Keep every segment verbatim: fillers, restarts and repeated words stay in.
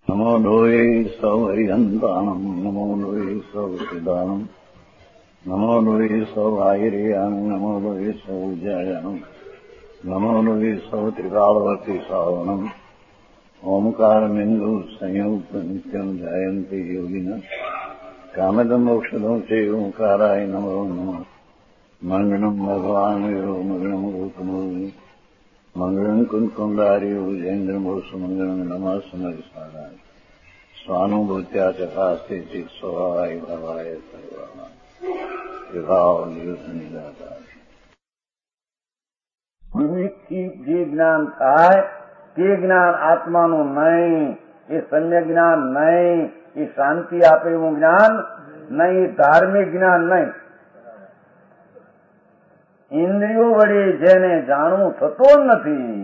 નમો લોહે સૌ હરિહંતાણમ નમો લોહે સૌ સિદ્ધાણમ નમો લોહે સૌ આયર્યાણ નમો લોહે સૌ જયાણમ નમો લોહે સૌ ત્રિકાળવતી સાવણમ ઓમકારમિંદુ સંયુક્ત નિત્યમ જયંતિ યોગિના કામદમોક્ષદો છે ઓંકારાય નમો નમઃ મંગળમ ભગવાન વિરો મંગળમ ગૌતમો મંગળમ કુંકુંડાર્યો જૈન્દ્રમોષ મંગળમ નમઃ સમયસારાય સ્વાનુભૂત્યા ચકાસ્તે ચિત સ્વભાવાય ભવાય સર્વાય વિભાવ નિયુદ્ધ નિરાકાર. વિવેકથી જે જ્ઞાન થાય તે જ્ઞાન આત્માનું નહીં, એ સમ્યક જ્ઞાન નહીં, એ શાંતિ આપે એવું જ્ઞાન નહીં, એ ધાર્મિક જ્ઞાન નહીં. ઇન્દ્રિયો વડે જેને જાણવું થતું નથી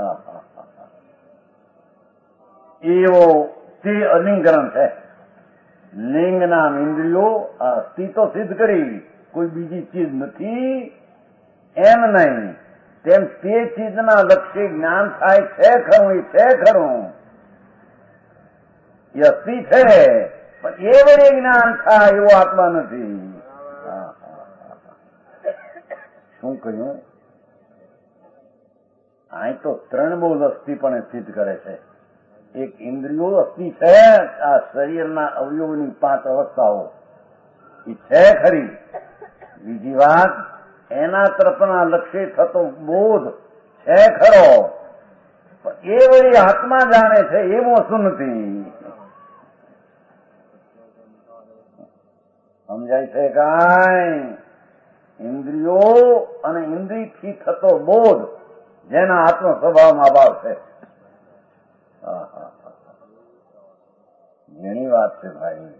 એવો તે અલિંગરણ છે. લિંગ નામ ઇન્દ્રિયો અસ્થિ તો સિદ્ધ કરી, કોઈ બીજી ચીજ નથી એમ નહીં. તેમ તે ચીજના લક્ષ્ય જ્ઞાન થાય છે ખરું, એ છે ખરું, એ અસ્થિ છે, પણ એ વડે જ્ઞાન થાય એવો આત્મા નથી. શું કહ્યું? અહીં તો ત્રણ બોલ અસ્થિ પણ સિદ્ધ કરે છે. એક ઇન્દ્રિયો અસ્થિ છે, આ શરીરના અવયવોની પાંચ અવસ્થાઓ એ છે ખરી. બીજી વાત, એના તરફના લક્ષ્ય થતો બોધ છે ખરો, પણ એ વળી આત્મા જાણે છે એવો શું નથી. સમજાય છે કાંઈ? ઇન્દ્રિયો અને ઇન્દ્રિયથી થતો બોધ જેના આત્મ સ્વભાવમાં ભાવ છે. ઘણી વાત છે ભાઈ.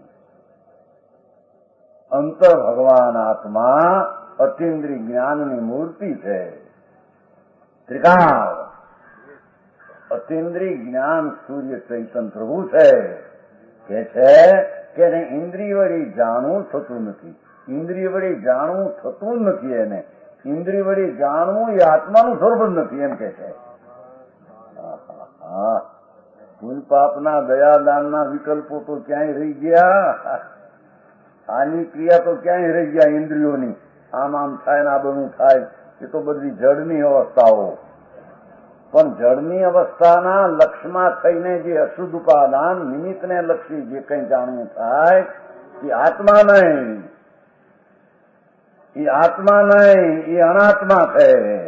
અંતર ભગવાન આત્મા અતિન્દ્રિય જ્ઞાનની મૂર્તિ છે. ત્રિકાળ અતિન્દ્રિય જ્ઞાન સૂર્ય ચૈતન્ય પ્રભુ છે. કે છે કે એને ઇન્દ્રિય વળી જાણવું થતું નથી, ઇન્દ્રિય વળી જાણવું થતું જ નથી, એને ઇન્દ્રિય વળી જાણવું એ આત્માનું સ્વરૂપ જ નથી એમ કે છે. પુલ પાપના દયાદાનના વિકલ્પો તો ક્યાંય રહી ગયા, આની ક્રિયા તો ક્યાંય રહી ગયા ઇન્દ્રિયોની. આમ આમ થાય ને આ બધું થાય, એ તો બધી જડની અવસ્થાઓ. પણ જડની અવસ્થાના લક્ષમાં થઈને જે અશુદ્ધ ઉપાદાન નિમિત્તને લક્ષી જે કંઈ જાણવું થાય એ આત્મા નહીં, એ આત્મા નહીં, એ અનાત્મા છે.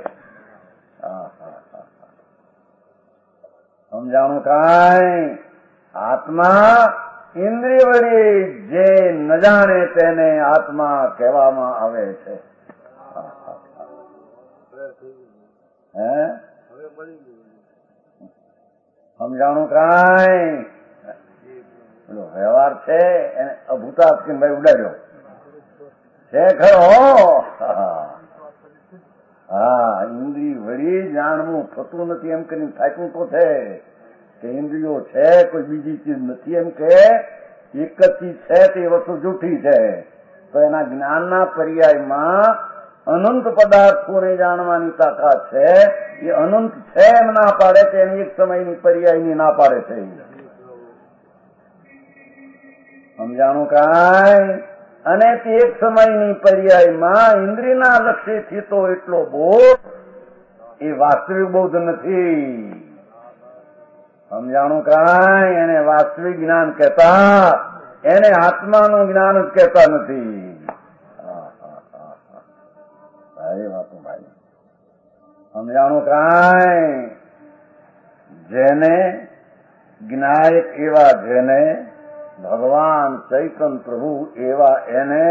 સમજાણું કાંઈ? આત્મા ઇન્દ્રિય વળી જે ન જાણે તેને આત્મા કહેવામાં આવે છે. હે સમજાણું કાંઈ? પેલો વ્યવહાર છે એને અભૂતાસ્કીન ભાઈ ઉડાડ્યો છે ખરો. હા, ઇન્દ્રિય વળી જાણવું થતું નથી એમ કરીને થાક્યું તો છે કે ઇન્દ્રિયો છે, કોઈ બીજી ચીજ નથી એમ કે એક જ ચીજ છે તે વસ્તુ જૂઠી છે. તો એના જ્ઞાનના પર્યાયમાં અનંત પદાર્થોને જાણવાની તાકાત છે. એ અનંત છે એમ ના પાડે તો એની એક સમયની પર્યાયની ના પાડે છે. સમજાણું કાંઈ? અને તે એક સમયની પર્યાયમાં ઇન્દ્રિયના લક્ષ્યથી તો એટલો બોધ એ વાસ્તવિક બોધ નથી. સમજાણું કાંઈ? એને વાસ્તવિક જ્ઞાન કહેતા, એને આત્માનું જ્ઞાન જ કહેતા નથી. ભાઈ વાતો ભાઈ સમજાણું કાંઈ? જેને જ્ઞાયક એવા જેને ભગવાન ચૈતન્ય પ્રભુ એવા એને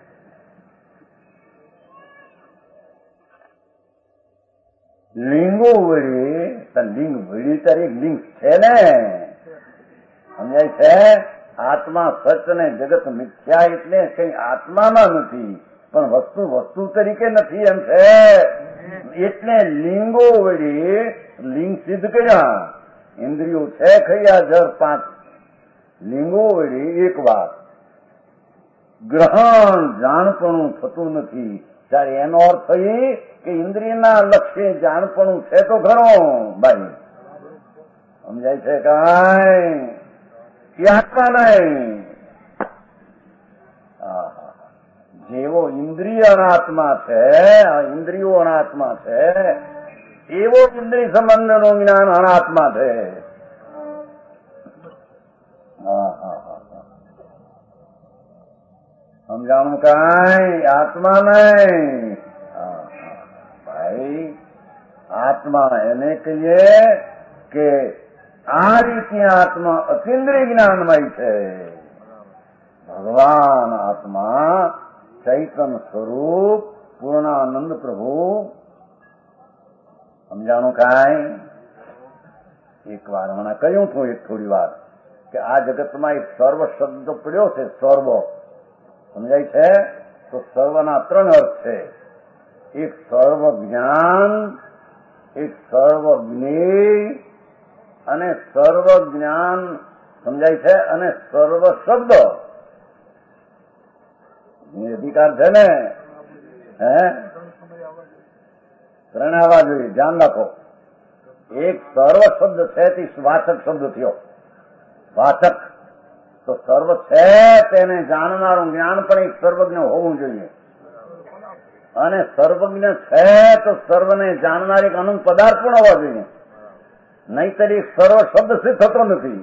લિંગો વળી, લિંગ વળી તારી લિંગ છે ને, સમજાય છે? આત્મા સચ ને જગત મિથ્યા એટલે કઈ આત્મામાં નથી, પણ વસ્તુ વસ્તુ તરીકે નથી એમ છે. એટલે લિંગો વળી લિંગ સિદ્ધ કર્યા. ઇન્દ્રિયો છે ખરી જળ પાંચ લિંગો વળી એક વાત ગ્રહણ જાણપણું થતું નથી. ત્યારે એનો અર્થ એ કે ઇન્દ્રિયના લક્ષ્ય જાણપણું છે તો ખરો ભાઈ. સમજાય છે કાંઈ? એ આત્મા નહીં. જેવો ઇન્દ્રિય અનાત્મા છે, ઇન્દ્રિયો અનાત્મા છે, એવો ઇન્દ્રિય સંબંધનું જ્ઞાન અનાત્મા છે. સમજાણું કાંઈ? આત્મા નહીં ભાઈ. આત્મા એને કહીએ કે આ રીતે આત્મા અતિન્દ્રિય જ્ઞાનમય છે. ભગવાન આત્મા ચૈતન સ્વરૂપ પૂર્ણાનંદ પ્રભુ. સમજાણું કાંઈ? એક વાર હમણાં કહ્યું છું એક થોડી વાર કે આ જગતમાં એક સર્વ શબ્દ પડ્યો છે. સર્વ સમજાય છે? તો સર્વના ત્રણ અર્થ છે. એક સર્વ જ્ઞાન, એક સર્વ જ્ઞેય અને સર્વ જ્ઞાન. સમજાય છે? અને સર્વ શબ્દ. અધિકાર છે ને? હે ત્રણ આવવા જોઈએ. ધ્યાન રાખો. એક સર્વ શબ્દ છે તે વાચક શબ્દ થયો. વાચક તો સર્વ છે તેને જાણનારું જ્ઞાન પણ એક સર્વજ્ઞ હોવું જોઈએ. અને સર્વજ્ઞ છે તો સર્વને જાણનાર એક અનંત પદાર્થ પણ હોવા જોઈએ. નહીતર એક સર્વ શબ્દ સિદ્ધ થતો નથી.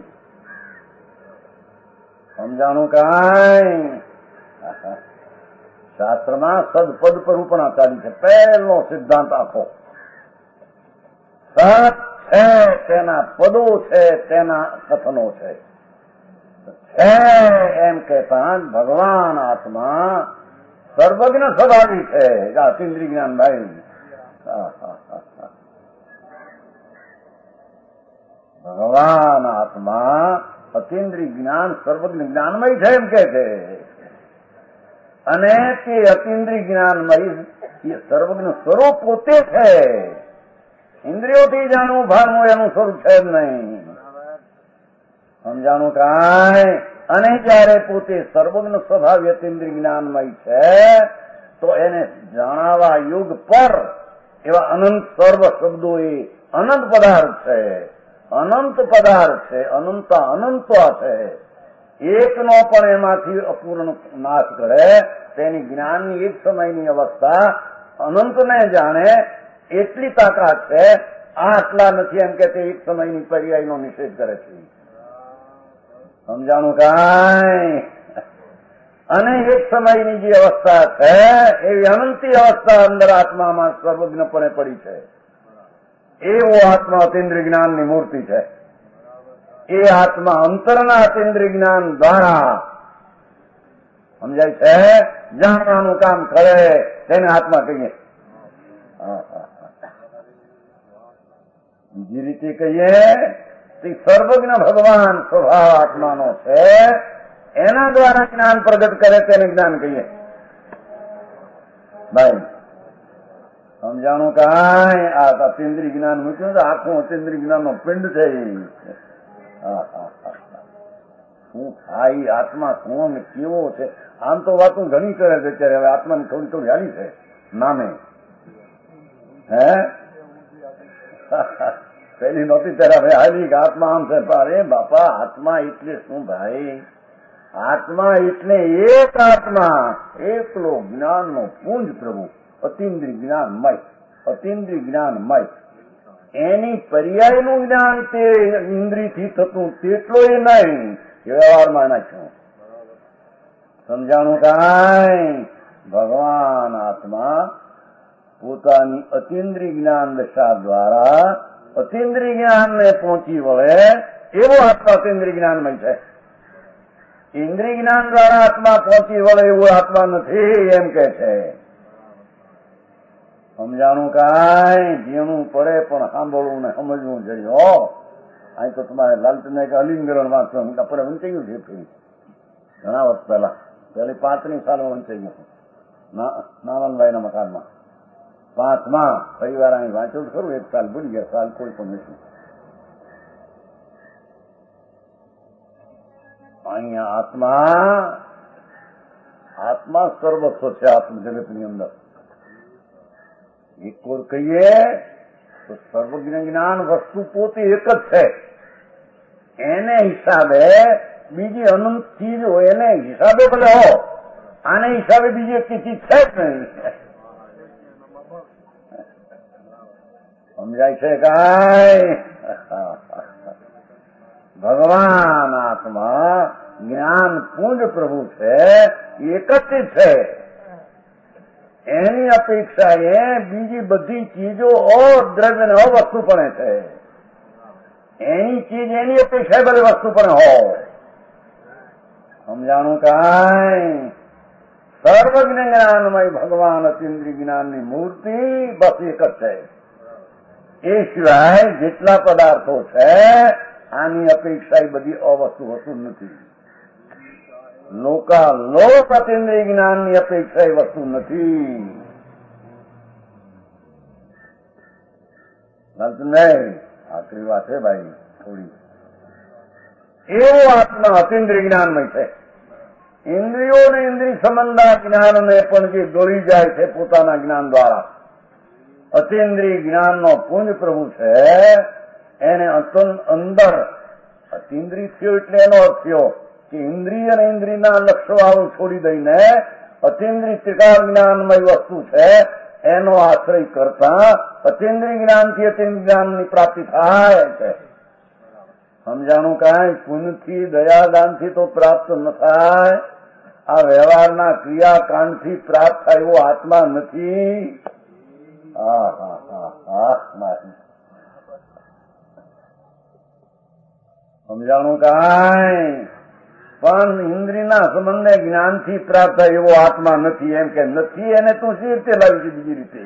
સમજાણું કાંઈ? શાસ્ત્રમાં સદપદ પર પણ આચાર્ય છે. પહેલો સિદ્ધાંત આખો સત છે તેના પદો છે, તેના કથનો છે. છે એમ કહેતા ભગવાન આત્મા સર્વજ્ઞ સ્વભાવી છે. અતિન્દ્રિય જ્ઞાન ભાઈ. ભગવાન આત્મા અતિન્દ્રિય જ્ઞાન સર્વજ્ઞ જ્ઞાનમય છે એમ કે છે. અને તે અતિન્દ્રિય જ્ઞાનમય એ સર્વજ્ઞ સ્વરૂપ પોતે છે. ઇન્દ્રિયોથી જાણવું ભાનવું એનું સ્વરૂપ છે જ નહીં. સમજાણું કાંઈ? અને જયારે પોતે સર્વજ્ઞ સ્વભાવ અતિન્દ્રિય જ્ઞાનમય છે તો એને જણાવવા યુગ પર એવા અનંત સર્વ શબ્દો એ અનંત પદાર્થ છે. અનંત પદાર્થ છે. અનંતા અનંતા છે. એકનો પણ એમાંથી અપૂર્ણ નાશ કરે તેની જ્ઞાનની એક સમયની અવસ્થા અનંતને જાણે એટલી તાકાત છે. આ આટલા નથી એમ કે તે એક સમયની પર્યાયનો નિષેધ કરે છે. સમજાણું કાંઈ? અને એક સમયની જે અવસ્થા છે એવી અનંતી અવસ્થા અંદર આત્મામાં સર્વજ્ઞપણે પડી છે. એવો આત્મા અતિન્દ્રિય જ્ઞાનની મૂર્તિ છે. એ આત્મા અંતરના અતિન્દ્રિય જ્ઞાન દ્વારા સમજાય છે જાણવાનું કામ કરે તેને આત્મા કહીએ. બીજી રીતે કહીએ તે સર્વજ્ઞ ભગવાન સ્વભાવ આત્માનો છે. એના દ્વારા જ્ઞાન પ્રગટ કરે તેને જ્ઞાન કહીએ. ભાઈ સમજાણું કાંઈ? આ અતિન્દ્રિય જ્ઞાન મૂક્યું તો આખું અતિન્દ્રિય જ્ઞાન નો પિંડ છે. શું થાય આત્મા શું કેવો છે? આમ તો વાતો ઘણી કરે છે અત્યારે. હવે આત્માની થોડી થોડી હાલી છે નામે. હે પેલી નહોતી ત્યારે હવે હાલી કે આત્મા આમ છે. અરે બાપા આત્મા એટલે શું ભાઈ? આત્મા એટલે એક આત્મા એકલો જ્ઞાનનો પુંજ પ્રભુ. અતિન્દ્રિય જ્ઞાનમય. અતિન્દ્રિય જ્ઞાનમય. એની પર્યાયનું જ્ઞાન તે ઇન્દ્રિયથી થતું તેટલો એ નહીં. વ્યવહારમાં નાખ્યું. સમજાણું કાંઈ? ભગવાન આત્મા પોતાની અતિન્દ્રિય જ્ઞાન દશા દ્વારા અતિન્દ્રિય જ્ઞાનને પહોંચી વળે એવો આત્મા અતિન્દ્રિય જ્ઞાનમય છે. ઇન્દ્રિય જ્ઞાન દ્વારા આત્મા પહોંચી વળે એવું આત્મા નથી એમ કે છે. સમજાણું કાંઈ? ઝીણું પડે પણ સાંભળવું ને સમજવું જોઈએ. અહીં તો તમારે લાલચંદ અલિંગરણ વાંચવા આપણે વંચાઈ ગયું છે. ઘણા વર્ષ પહેલા પેલી પાંચમી સાલમાં વંચાઈ ગયું નાનંદભાઈના મકાનમાં. પાંચમાં પરિવાર અહીં વાંચ્યું ખરું. એક સાલ ભૂલી ગયા. સાલ કોઈ પણ નથી. અહીંયા આત્મા આત્મા સર્વસ્વ છે. આત્મ જગતની અંદર એક કોર કહીએ તો સર્વજ્ઞ જ્ઞાન વસ્તુ પોતે એક જ છે. એને હિસાબે બીજી અનંત ચીજ હોય એને હિસાબે ભલે હો, આને હિસાબે બીજી એક ચીજ છે જ નહીં. સમજાય છે કાંઈ? ભગવાન આત્મા જ્ઞાન પુંજ પ્રભુ છે, એકત્રિત છે. એની અપેક્ષા એ બીજી બધી ચીજો અદ્રવ્ય ને અવસ્તુ પણ છે. એની ચીજ એની અપેક્ષા બધી વસ્તુ પણ હો. સમજાણું કાંઈ? સર્વજ્ઞ જ્ઞાનમય ભગવાન અતિન્દ્રિય જ્ઞાનની મૂર્તિ બસ એક જ છે. એ સિવાય જેટલા પદાર્થો છે આની અપેક્ષા બધી અવસ્તુ વસ્તુ નથી. લોકા લોક અતિન્દ્રિય જ્ઞાનની અપેક્ષા એ વસ્તુ નથી. નહીં, આખરી વાત છે ભાઈ થોડી. એવો આત્મા અતિન્દ્રિય જ્ઞાનમય છે. ઇન્દ્રિયો ને ઇન્દ્રિય સંબંધના જ્ઞાનને પણ જે દોરી જાય છે પોતાના જ્ઞાન દ્વારા, અતિન્દ્રિય જ્ઞાનનો પુંજ પ્રભુ છે. એને અંદર અતિન્દ્રિય થયો એટલે એનો અર્થ થયો કે ઇન્દ્રિય અને ઇન્દ્રિયના લક્ષવાળું છોડી દઈને અતિન્દ્રિય ત્રિકાળ જ્ઞાનમય વસ્તુ છે એનો આશ્રય કરતા અતિન્દ્રિય જ્ઞાનથી અતિન્દ્રિય જ્ઞાનની પ્રાપ્તિ થાય છે. સમજાણું કાંઈ? પુણ્યથી દયાદાનથી તો પ્રાપ્ત ન થાય. આ વ્યવહારના ક્રિયાકાંડથી પ્રાપ્ત થાય એવો આત્મા નથી. હા હા હા હા મારી સમજાણું કાંઈ? પણ ઇન્દ્રિયના સંબંધે જ્ઞાનથી પ્રાપ્ત થાય એવો આત્મા નથી. એમ કે નથી એને તું સી રીતે લાવી છે બીજી રીતે?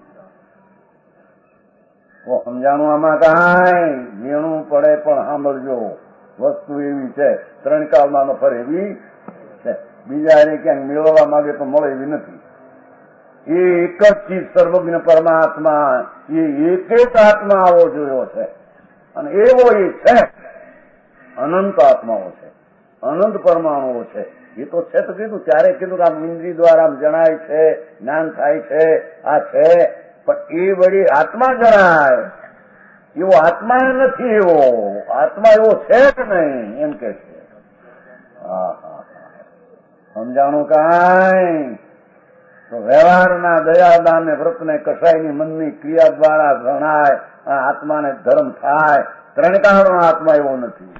તો સમજાણું આમાં કાંઈ? ઝીણું પડે પણ સાંભળજો. વસ્તુ એવી છે, ત્રણ કાળમાં ન ફરે એવી છે. બીજા એને ક્યાંક મેળવવા માંગે તો મળે એવી નથી. એ એક જ ચીજ સર્વજ્ઞ પરમાત્મા, એ એક એક આત્મા આવો જોયો છે અને એવો એ છે. અનંત આત્માઓ છે, અનંત પરમાણુઓ છે. એ તો છે તો કીધું, ત્યારે કીધું કે આમ ઇન્દ્રિય દ્વારા જણાય છે, જ્ઞાન થાય છે, આ છે. પણ એ વળી આત્મા જણાય એવો આત્મા નથી. એવો આત્મા એવો છે જ નહીં એમ કે છે. હા હા સમજાણું કાંઈ? તો વ્યવહારના દયાદાન ને વ્રતને કસાયની મનની ક્રિયા દ્વારા જણાય, આત્માને ધર્મ થાય. ત્રણ કાળનો આત્મા એવો નથી.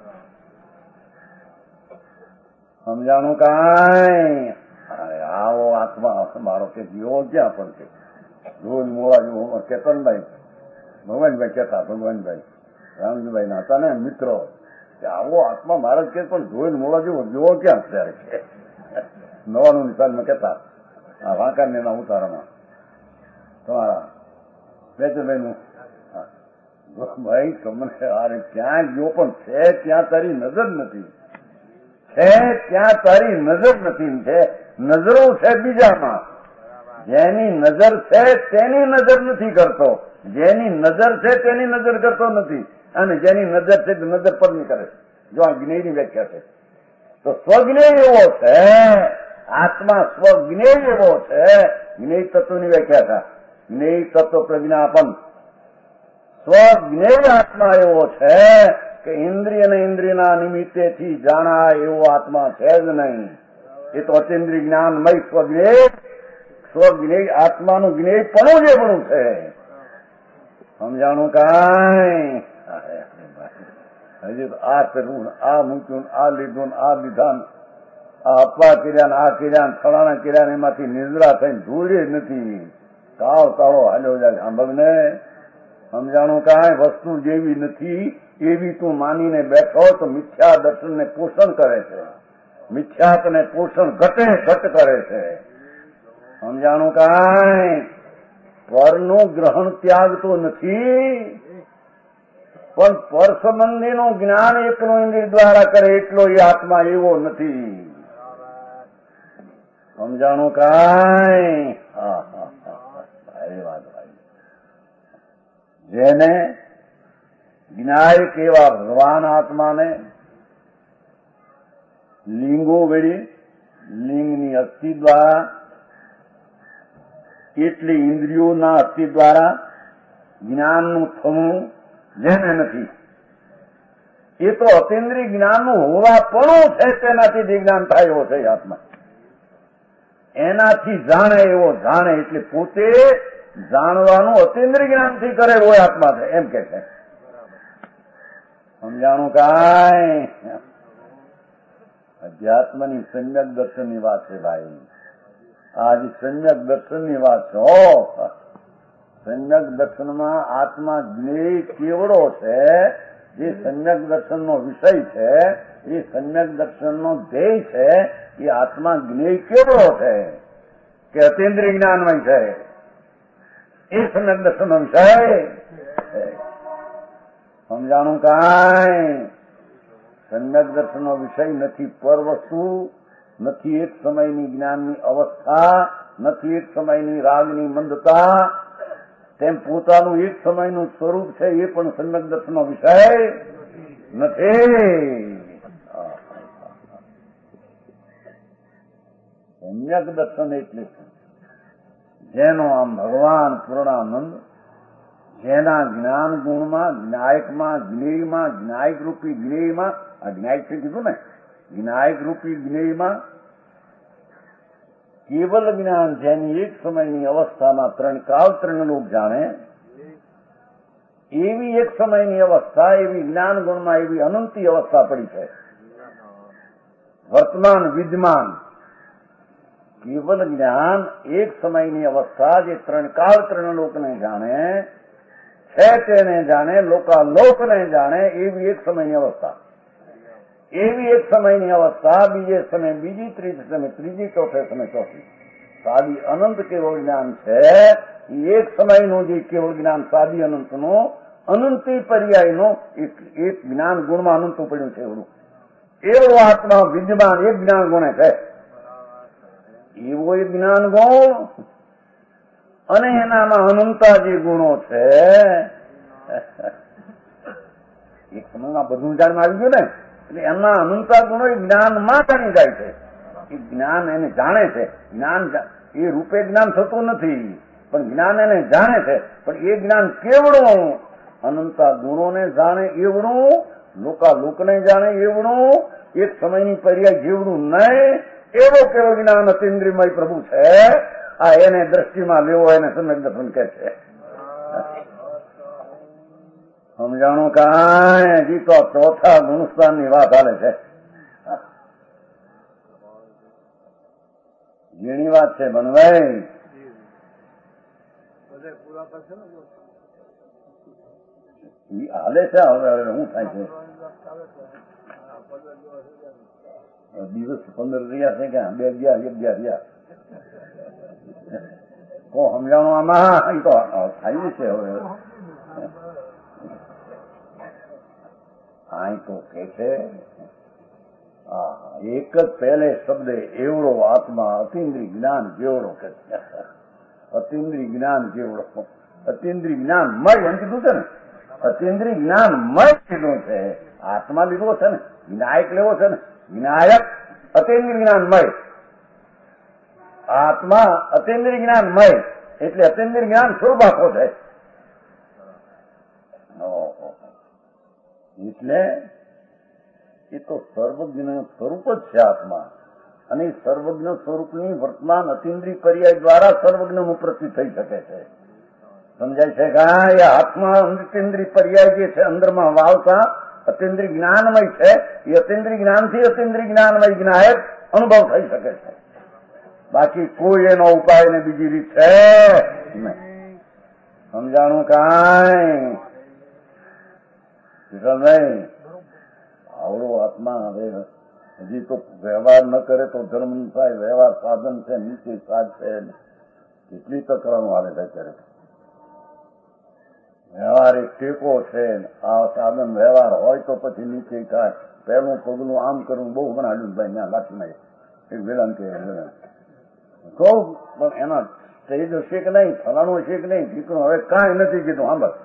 સમજાણું કાંઈ? આવો આત્મા મારો કે જીવો ક્યાં પણ છે. રોજ મોડા જેવો કેતનભાઈ ભગવાનભાઈ કહેતા, ભગવાનભાઈ રામજીભાઈ ના હતા ને મિત્રો, કે આવો આત્મા મહારાજ કે પણ રોજ મોડા જેવો જેવો ક્યાં ત્યારે છે. નવાનું નિશાનમાં કહેતા આ વાંકાને ના ઉતારામાં તમારા વેચભાઈ નું ભાઈ તમને અરે ક્યાં ગયો પણ છે ત્યાં તારી નજર નથી, છે ત્યાં તારી નજર નથી. છે નજરો છે બીજામાં, જેની નજર છે તેની નજર નથી કરતો, જેની નજર છે તેની નજર કરતો નથી, અને જેની નજર છે તે નજર પર નહીં કરે. જો આ જ્ઞેયની વ્યાખ્યા છે. તો સ્વજ્ઞેય એવો છે આત્મા, સ્વજ્ઞેય એવો છે. જ્ઞેય તત્વની વ્યાખ્યા છે, જ્ઞેય તત્વ પ્રજ્ઞાપન. સ્વજ્ઞેય આત્મા એવો છે કે ઇન્દ્રિય અને ઇન્દ્રિયના નિમિત્તેથી જાણાય એવો આત્મા છે જ નહીં. એ તો અતિન્દ્રિય જ્ઞાનમય સ્વજ્ઞેય, સ્વજ્ઞેય આત્માનું જ્ઞેય પણ જે પણ છે. સમજાણું કાંઈ? હજી આ કરવું, આ મૂક્યું, આ લીધું, આ લીધા, આ અપવા કર્યા, આ કર્યા, ફલાણા કર્યા, એમાંથી નિદ્રા થઈને ધૂળે નથી. કાવ કાળો હાલ્યો જાય. સાંભળને સમજાણું કાંઈ? વસ્તુ જેવી નથી એવી તું માનીને બેઠો તો મિથ્યા દર્શનને પોષણ કરે છે, મિથ્યાત્વને પોષણ ઘટે ઘટ કરે છે. સમજાણું કાંઈ? પરનું ગ્રહણ ત્યાગ તો નથી, પણ પર સંબંધીનું જ્ઞાન એકનું ઇન્દ્રિય દ્વારા કરે એટલો એ આત્મા એવો નથી. સમજાણું કાંઈ? હા હા હા સારી વાત ભાઈ. જેને જ્ઞાયક એવા ભગવાન આત્માને લિંગો વેળી, લિંગની અસ્થિ દ્વારા, એટલી ઇન્દ્રિયોના અસ્થિ દ્વારા જ્ઞાનનું થવું જેને નથી એ તો અતિન્દ્રિય જ્ઞાનનું હોવાપણું છે, તેનાથી જે જ્ઞાન થાય એવો છે આત્મા. એનાથી જાણે એવો જાણે એટલે પોતે જાણવાનું અતિન્દ્રિય જ્ઞાનથી કરે એવો આત્મા છે એમ કે છે. સમજાણું કાંઈ? અધ્યાત્મની સમ્યક દર્શનની વાત છે ભાઈ. આજ સમ્યક દર્શનની વાત છે. હો, સમ્યક દર્શનમાં આત્મા જ્ઞેય કેવડો છે, જે સમ્યક દર્શનનો વિષય છે, એ સમ્યક દર્શનનો ધ્યેય છે, એ આત્મા જ્ઞેય કેવડો છે કે અતિન્દ્રિય જ્ઞાનમય છે. એ સમ્યક દર્શનનો વિષય. સમજાણું કાંઈ? સમ્યક દર્શનનો વિષય નથી પર વસ્તુ, નથી એક સમયની જ્ઞાનની અવસ્થા, નથી એક સમયની રાગની મંદતા, તેમ પોતાનું એક સમયનું સ્વરૂપ છે એ પણ સમ્યક દર્શનનો વિષય નથી. સમ્યક દર્શન એટલે જેનો આમ ભગવાન પૂર્ણાનંદ જેના જ્ઞાન ગુણમાં, જ્ઞાયકમાં, જ્ઞેયમાં, જ્ઞાયક રૂપી જ્ઞેયમાં, આ જ્ઞાયક છે કીધું ને, જ્ઞાયક રૂપી જ્ઞેયમાં કેવલ જ્ઞાન જેની એક સમયની અવસ્થામાં ત્રણ કાળ ત્રણ લોક જાણે એવી એક સમયની અવસ્થા, એવી જ્ઞાન ગુણમાં એવી અનંતી અવસ્થા પડી છે. વર્તમાન વિદ્યમાન કેવલ જ્ઞાન એક સમયની અવસ્થા, જે ત્રણ કાળ ત્રણ લોકને જાણે છે, તેને જાણે, લોકાલોકને જાણે એવી એક સમયની અવસ્થા. એવી એક સમયની અવસ્થા બીજે સમય બીજી, ત્રીજે સમય ત્રીજી, ચોથે સમય ચોથી. સાદી અનંત કેવળ જ્ઞાન છે. એક સમયનું જે કેવળ જ્ઞાન સાદી અનંતનું અનંતી પર્યાયનું એક જ્ઞાન ગુણમાં અનંત પડ્યું છે. એવડું એવડો આત્મા વિદ્યમાન એક જ્ઞાન ગુણે છે. એવો એક જ્ઞાન ગુણ અને એનામાં અનંતા જે ગુણો છે, એક સમયમાં બધું જાણમાં આવી ગયું ને, એટલે એમના અનંતા ગુણો એ જ્ઞાનમાં જાણી જાય છે. એ જ્ઞાન એને જાણે છે. જ્ઞાન એ રૂપે જ્ઞાન થતું નથી, પણ જ્ઞાન એને જાણે છે. પણ એ જ્ઞાન કેવડું અનંતા ગુણોને જાણે એવડું, લોકાલોકને જાણે એવડું, એક સમયની પર્યાય જેવડું નહીં એવો કેવો જ્ઞાન અતિન્દ્રિયમય પ્રભુ છે. આ એને દ્રષ્ટિમાં લેવો, એને સમ્યક દર્શન કહે છે. સમજાણું કાંઈ? હજી તો ચોથા ગુણસ્થાનની વાત હાલે છે. જેની વાત છે બનવાઈ હાલે છે. હવે હવે શું થાય છે? દિવસ પંદર રહ્યા છે કે બે ગયા એક ગયા રહ્યા કો સમજાણું આમાં? એ તો થાય છે. હવે આ તો કે છે એક જ પહેલે શબ્દે એવડો આત્મા અતિન્દ્રિય જ્ઞાન જેવડો કે અતિન્દ્રિય જ્ઞાન જેવડો. અતિન્દ્રિય જ્ઞાન મય એમ કીધું છે ને, અતિન્દ્રિય જ્ઞાન મય કીધું છે. આત્મા લીધો છે ને, વિનાયક લેવો છે ને, વિનાયક અતિન્દ્રિય જ્ઞાન મય. આત્મા અતિન્દ્રિય જ્ઞાન મય એટલે અતિન્દ્રિય જ્ઞાન સ્વરૂપ આખો છે. એટલે એ તો સર્વજ્ઞ સ્વરૂપ જ છે આત્મા. અને એ સર્વજ્ઞ સ્વરૂપની વર્તમાન અતિન્દ્રિય પર્યાય દ્વારા સર્વજ્ઞનું પ્રતિ થઈ શકે છે. સમજાય છે કે એ આત્મા અતિન્દ્રિય પર્યાય જે છે અંદરમાં વાવતા અતિન્દ્રિય જ્ઞાનમય છે. એ અતિન્દ્રિય જ્ઞાનથી અતિન્દ્રિય જ્ઞાનમય જ્ઞાયક અનુભવ થઈ શકે છે. બાકી કોઈ એનો ઉપાય ને બીજી રીત છે નહીં. સમજાણું કાંઈ? નહીં આવડો આત્મા હવે હજી તો વ્યવહાર ન કરે તો ધર્મ થાય. વ્યવહાર સાધન છે, નીચે સાધ છે, કેટલી તકરાનું હાલે છે અત્યારે. વ્યવહાર એક ટેકો છે. આ સાધન વ્યવહાર હોય તો પછી નીચે થાય. પહેલું પગલું આમ કરવું બહુ બનાવ્યું ભાઈ ત્યાં લાઠીમાં એક વેલાન કે કહું, પણ એના સ્ટેજ હશે કે નહીં, ફલાણું હશે કે નહીં, કીધું હવે કાંઈ નથી કીધું. હા બસ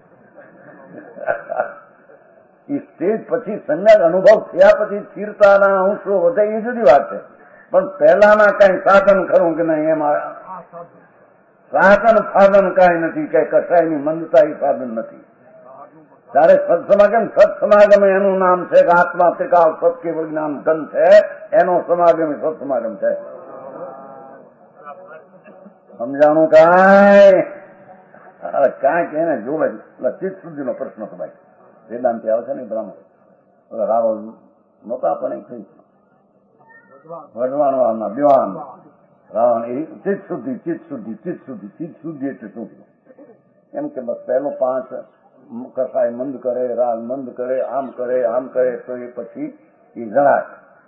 એ સ્ટેજ પછી સમ્યક અનુભવ થયા પછી સ્થિરતાના અંશો વધે એ જુદી વાત છે. પણ પહેલાના કઈ સાધન ખરું કે નહીં, એમાં સાધન સાધન કઈ નથી, કઈ કસાયની મંદતા એ સાધન નથી. ત્યારે સત્સમાગમ સત્સમાગમ એનું નામ છે કે આત્મા ત્રિકાળ સત્ય વિજ્ઞાન ઘન છે, એનો સમાગમ સત્સમાગમ છે. સમજાણું કાંઈ? કાંઈક એને જોવે ચિત્ત શુદ્ધિનો પ્રશ્ન તો ભાઈ વેદાંતિ આવશે ને બ્રાહ્મણ રાવલ નહોતા પણ એક વઢવાણવાના દિવાન રાવણ એ ચિત્ત શુદ્ધિ ચિત્ત શુદ્ધિ ચિત્ત શુદ્ધિ ચિત્ત શુદ્ધિ એટલે શું? એમ કે બસ પહેલો પાંચ કસાય મંદ કરે, રાગ મંદ કરે, આમ કરે આમ કરે તો એ પછી એ જણાય.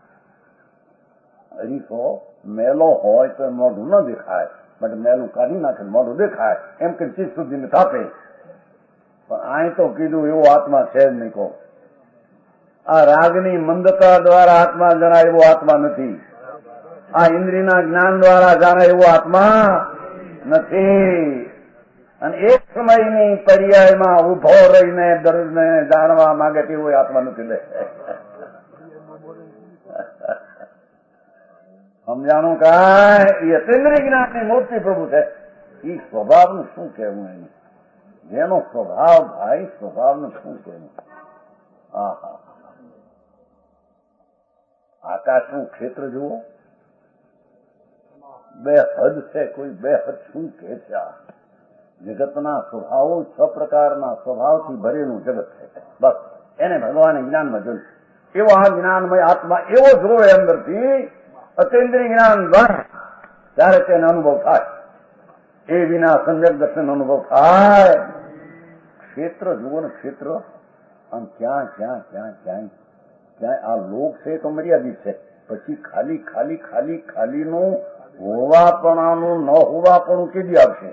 અરીસો મેલો હોય તો મોઢું ન દેખાય, બટ મેલું કાઢી નાખે મોઢું દેખાય, એમ કે ચિત્ત શુદ્ધિને થાપે. પણ અહીં તો કીધું એવો આત્મા છે જ નહીં. કહો આ રાગની મંદતા દ્વારા આત્મા જણાય એવો આત્મા નથી. આ ઇન્દ્રિયના જ્ઞાન દ્વારા જાણે એવો આત્મા નથી. અને એક સમયની પર્યાયમાં ઉભો રહીને દર્દને જાણવા માંગે તેવો આત્મા નથી. લે સમજાણું કાંઈ? એ અતિન્દ્રિય જ્ઞાનની મૂર્તિ પ્રભુ છે. એ સ્વભાવનું શું કહેવું? એનું જેનો સ્વભાવ ભાઈ સ્વભાવનું શું કહેવું? હા હા આકાશનું ક્ષેત્ર જુઓ, બે હદ છે. કોઈ બે હદ શું કે છે? આ જગતના સ્વભાવો છ પ્રકારના સ્વભાવથી ભરેલું જગત છે. બસ એને ભગવાને જ્ઞાનમાં જોયું. એવો આ જ્ઞાનમય આત્મા એવો જોવે અંદરથી અતિન્દ્રિય જ્ઞાન દ્વારા, ત્યારે તેને અનુભવ થાય. એ વિના સમ્યક દર્શન અનુભવ થાય. ક્ષેત્ર જુઓ ને, ક્ષેત્ર આમ ક્યાં ક્યાં ક્યાં ક્યાંય ક્યાંય આ લોક છે તો મર્યાદિત છે. પછી ખાલી ખાલી ખાલી ખાલીનું હોવાપણાનું ન હોવાપણું કેદી આવશે?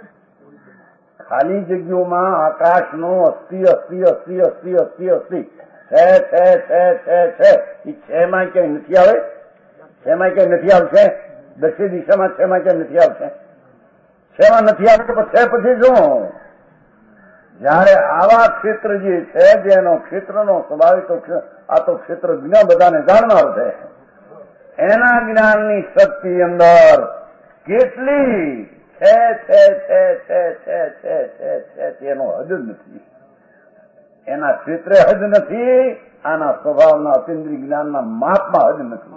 ખાલી જગ્યાઓમાં આકાશનું અસ્થિ અસ્થિ અસ્થિ અસ્થિ અસ્થિ અસ્થિ છે છે છે છે છે એ છેમાં ક્યાંય નથી આવે? છેમાં ક્યાંય નથી આવશે? દક્ષિણ દિશામાં છેમાં ક્યાંય નથી આવશે? છેમાં નથી આવે તો છે પછી શું? જયારે આવા ક્ષેત્ર જે છે, જેનો ક્ષેત્રનો સ્વાભાવિક આ તો ક્ષેત્ર જ્ઞાન બધાને જાણનાર છે, એના જ્ઞાનની શક્તિ અંદર કેટલી છે છે છે છે છે છે છે છે તેનો હદ નથી. એના ક્ષેત્રે હદ નથી, આના સ્વભાવના અતિન્દ્રિય જ્ઞાનના માપમાં હદ નથી.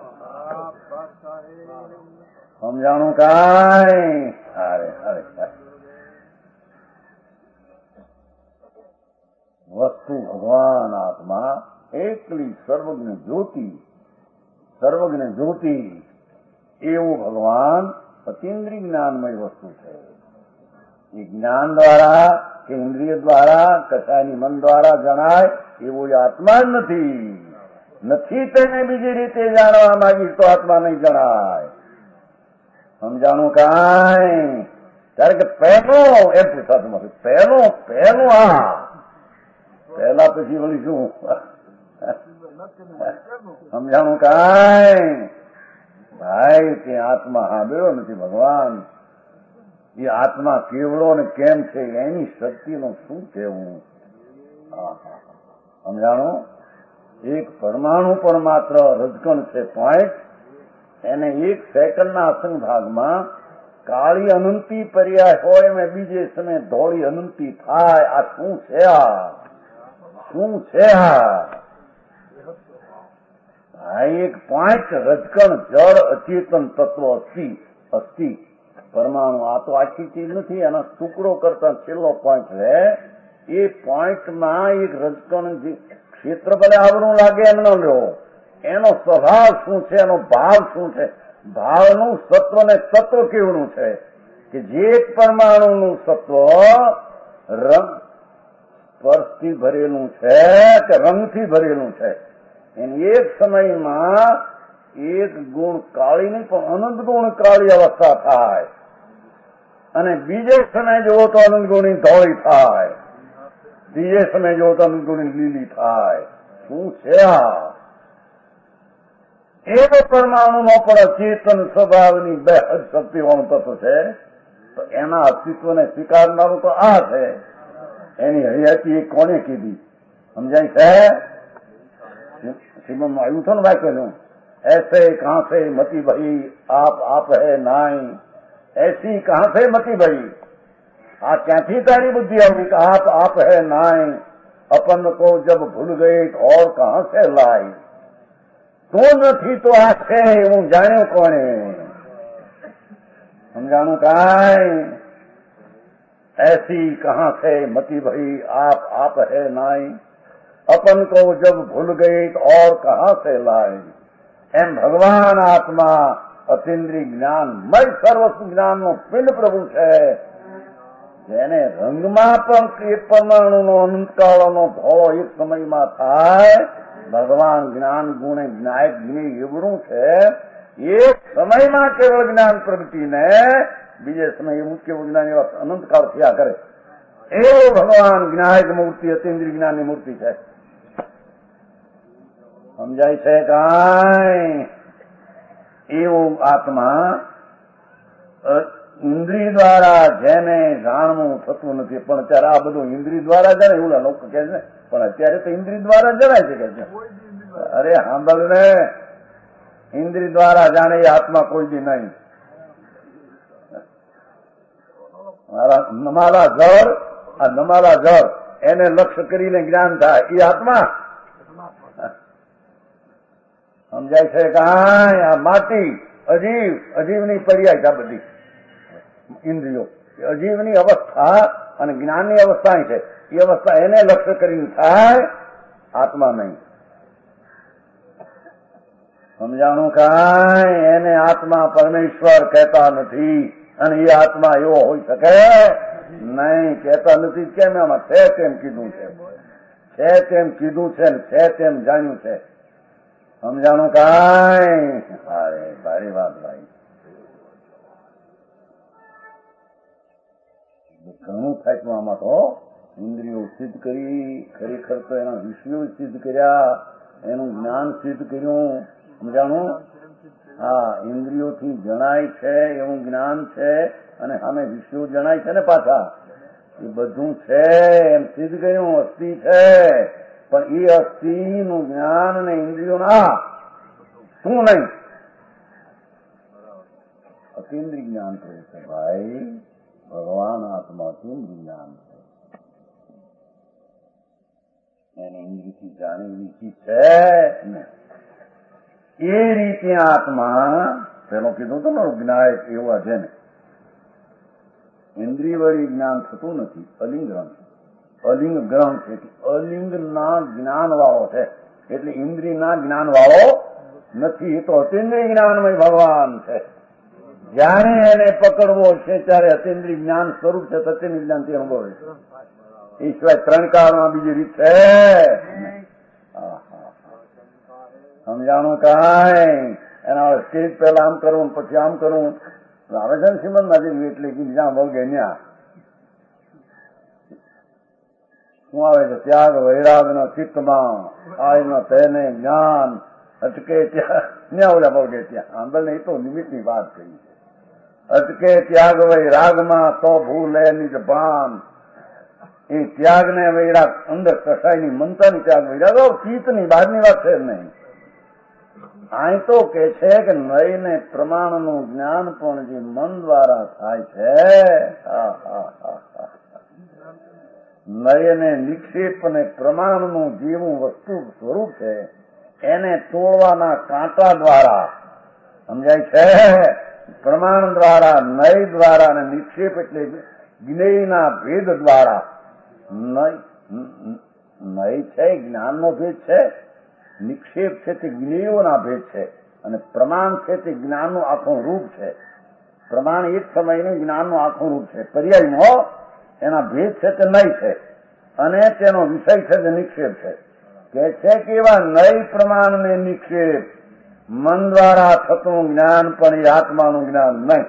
સમજાણું કાંઈ? અરે અરે વસ્તુ ભગવાન આત્મા એકલી સર્વજ્ઞ જ્યોતિ, સર્વજ્ઞ જ્યોતિ એવું ભગવાન અતિન્દ્રિય જ્ઞાનમય વસ્તુ છે. એ જ્ઞાન દ્વારા કે ઇન્દ્રિય દ્વારા કશાયની મન દ્વારા જણાય એવું આત્મા જ નથી. નથી તેને બીજી રીતે જાણવા માંગી તો આત્મા નહીં જણાય. સમજાણું કાંઈ? ત્યારે કે પહેલો એમ પૂછાતું નથી. પહેલો પહેલો આ પહેલા પછી વળી શું? સમજાણું કાંઈ? ભાઈ તે આત્મા સાંભળ્યો નથી. ભગવાન એ આત્મા કેવડો ને કેમ છે એની શક્તિનું શું કહેવું? સમજાણું? એક પરમાણુ પણ માત્ર રજકણ છે, પોઈન્ટ. એને એક સેકન્ડના અસંગ ભાગમાં કાળી અનંતી પર્યાય હોય મેં બીજે સમય ધોળી અનંતી થાય. આ શું છે? આ શું છે? આ એક પોઈન્ટ રજકણ જળ અચેતન તત્વ અસ્થિ અસ્થિ પરમાણુ. આ તો આખી ચીજ નથી, એના ટુકડો કરતા છેલ્લો પોઈન્ટ છે. એ પોઈન્ટમાં એક રજકણ જે ક્ષેત્ર ભલે આવડું લાગે એમ ન લો, એનો સ્વભાવ શું છે, એનો ભાવ શું છે, ભાવનું સત્વ ને તત્વ કેવડું છે કે જે એક પરમાણુનું સત્વ રંગ સ્પર્શથી ભરેલું છે કે રંગથી ભરેલું છે. એની એક સમયમાં એક ગુણ કાળી નહીં પણ અનંત ગુણ કાળી અવસ્થા થાય, અને બીજે સમય જોવો તો અનંત ગુણી ધોળી થાય, બીજે સમય જોવો તો અનંત ગુણી લીલી થાય. શું છે આ? એક પરમાણુનો પણ અચેતન સ્વભાવની બે હદ શક્તિવાળું તત્વ છે. તો એના અસ્તિત્વને સ્વીકારનારું તો આ છે. એની હયાતી એ કોને કીધી? સમજાય છે? શ્રીમદમાં આવ્યું છે ને વાક્યનું, ऐसे कहां से मती भई आप आप है नाई, ऐसी कहां से मती भई. આ ક્યાંથી તારી બુદ્ધિ આવી કે આપ આપ હે નાય? अपन को जब भूल गई तो और कहां से लाई, તું નથી તો આ છે હું જાણ્યું કોણે, સમજાણું કાંઈ, ऐसी कहां से मती भई आप आप है नाई, अपन को जब भूल गई तो और कहां से लाई, એમ ભગવાન આત્મા અતિન્દ્રિય જ્ઞાન મય સર્વસ્વ જ્ઞાનનો પિંડ પ્રભુ છે, જેને રંગમાં પણ એ પરમાણુનો અંતકાળનો ધોળો એક સમયમાં થાય, ભગવાન જ્ઞાન ગુણે જ્ઞાયક જ્ઞેય એવડું છે, એક સમયમાં કેવળ જ્ઞાન પ્રગટીને બીજે સમયે મુખ્ય વિજ્ઞાન એવા અનંતકાળ થયા કરે, એવું ભગવાન જ્ઞાયક મૂર્તિ અતિન્દ્રિય જ્ઞાનની મૂર્તિ છે. સમજાય છે કાંઈ? એવું આત્મા ઇન્દ્રિય દ્વારા જેને જાણવું થતું નથી, પણ અત્યારે આ બધું ઇન્દ્રિય દ્વારા જણાય એવું લોકો કે છે, પણ અત્યારે તો ઇન્દ્રિય દ્વારા જણાય છે કે છે. અરે સાંભળ ને, ઇન્દ્રિય દ્વારા જાણે એ આત્મા કોઈ દી નહીં. નમાલા જળ, આ નમાલા જળ એને લક્ષ્ય કરીને જ્ઞાન થાય એ આત્મા. સમજાય છે કાંઈ? આ માટી અજીવ, અજીવની પર્યાય છે બધી ઇન્દ્રિયો, અજીવની અવસ્થા અને જ્ઞાનની અવસ્થા છે, એ અવસ્થા એને લક્ષ્ય કરીને થાય, આત્મા નહીં. સમજાણું કાંઈ? એને આત્મા પરમેશ્વર કહેતા નથી, અને એ આત્મા એવો હોઈ શકે નહીં, કહેતા નથી. કેમ? એમાં છે તેમ કીધું છે, છે તેમ કીધું છે ને છે તેમ જાણ્યું છે. સમજાણું કાંઈ? અરે ભારી વાત ભાઈ, ઘણું થાય આમાં તો. ઇન્દ્રિયો સિદ્ધ કરી, ખરેખર તો એના વિષયો સિદ્ધ કર્યા, એનું જ્ઞાન સિદ્ધ કર્યું. સમજાણું? હા, ઇન્દ્રિયોથી જણાય છે એવું જ્ઞાન છે, અને સામે વિષયો જણાય છે ને પાછા, એ બધું છે એમ સિદ્ધ કર્યું. અસ્થિ છે, પણ એ અસ્થિનું જ્ઞાન અને ઇન્દ્રિયો ના શું નહીં, અતિન્દ્રિય જ્ઞાન કહે છે ભાઈ. ભગવાન આત્મા અતિન્દ્રિય જ્ઞાન છે, એને ઇન્દ્રિયથી જાણેલી ચીજ છે ને. એ રીતે આત્મા, પેલો કીધું તો મારું જ્ઞાયક એવા છે ને, ઇન્દ્રિય વળી જ્ઞાન થતું નથી, અલિંગ ગ્રહણ, અલિંગ ગ્રહણ છે, અલિંગના જ્ઞાન વાળો છે, એટલે ઇન્દ્રિયના જ્ઞાન વાળો નથી. એ તો અતિન્દ્રિય જ્ઞાનમય ભગવાન છે. જયારે એને પકડવો છે ત્યારે અતિન્દ્રિય જ્ઞાન સ્વરૂપ છે, સત્યની જ્ઞાનથી અનુભવે છે. એ સિવાય ત્રણ કાળમાં બીજી રીત છે. સમજાણું કાંઈ? એના સ્ટેજ પહેલા આમ કરવું, પછી આમ કરવું આવે છે ને શ્રીમદ નાજી, એટલે જ્યાં વળગે ત્યાં શું આવે છે? ત્યાગ વૈરાગના ચિત્તમાં આયના તેને જ્ઞાન અટકે ત્યાં ત્યાં ઓલા વળગે ત્યાં. આંબલ એ તો નિમિત્તની વાત કરી છે. અટકે ત્યાગ વૈરાગમાં તો ભૂલે નિજ ભાન. એ ત્યાગ ને વૈરાગ અંદર કસાયની મનતાની ત્યાગ વૈરાગ ચિત્તની બહારની વાત છે નહીં. અહીં તો કે છે કે નય ને પ્રમાણનું જ્ઞાન પણ જે મન દ્વારા થાય છે, નય ને નિક્ષેપ અને પ્રમાણનું જેવું વસ્તુ સ્વરૂપ છે, એને તોડવાના કાંટા દ્વારા સમજાય છે. પ્રમાણ દ્વારા, નય દ્વારા અને નિક્ષેપ એટલે જ્ઞેયના ભેદ દ્વારા. નય છે જ્ઞાનનો ભેદ છે, નિક્ષેપ છે તે જ્ઞેયોના ભેદ છે, અને પ્રમાણ છે તે જ્ઞાનનું આખું રૂપ છે. પ્રમાણ એક સમયનું જ્ઞાનનું આખું રૂપ છે, પર્યાયનો એના ભેદ છે તે નય છે, અને તેનો વિષય છે તે નિક્ષેપ છે. કે છે કે એવા નય પ્રમાણ ને નિક્ષેપ મન દ્વારા થતું જ્ઞાન પણ એ આત્માનું જ્ઞાન નહીં.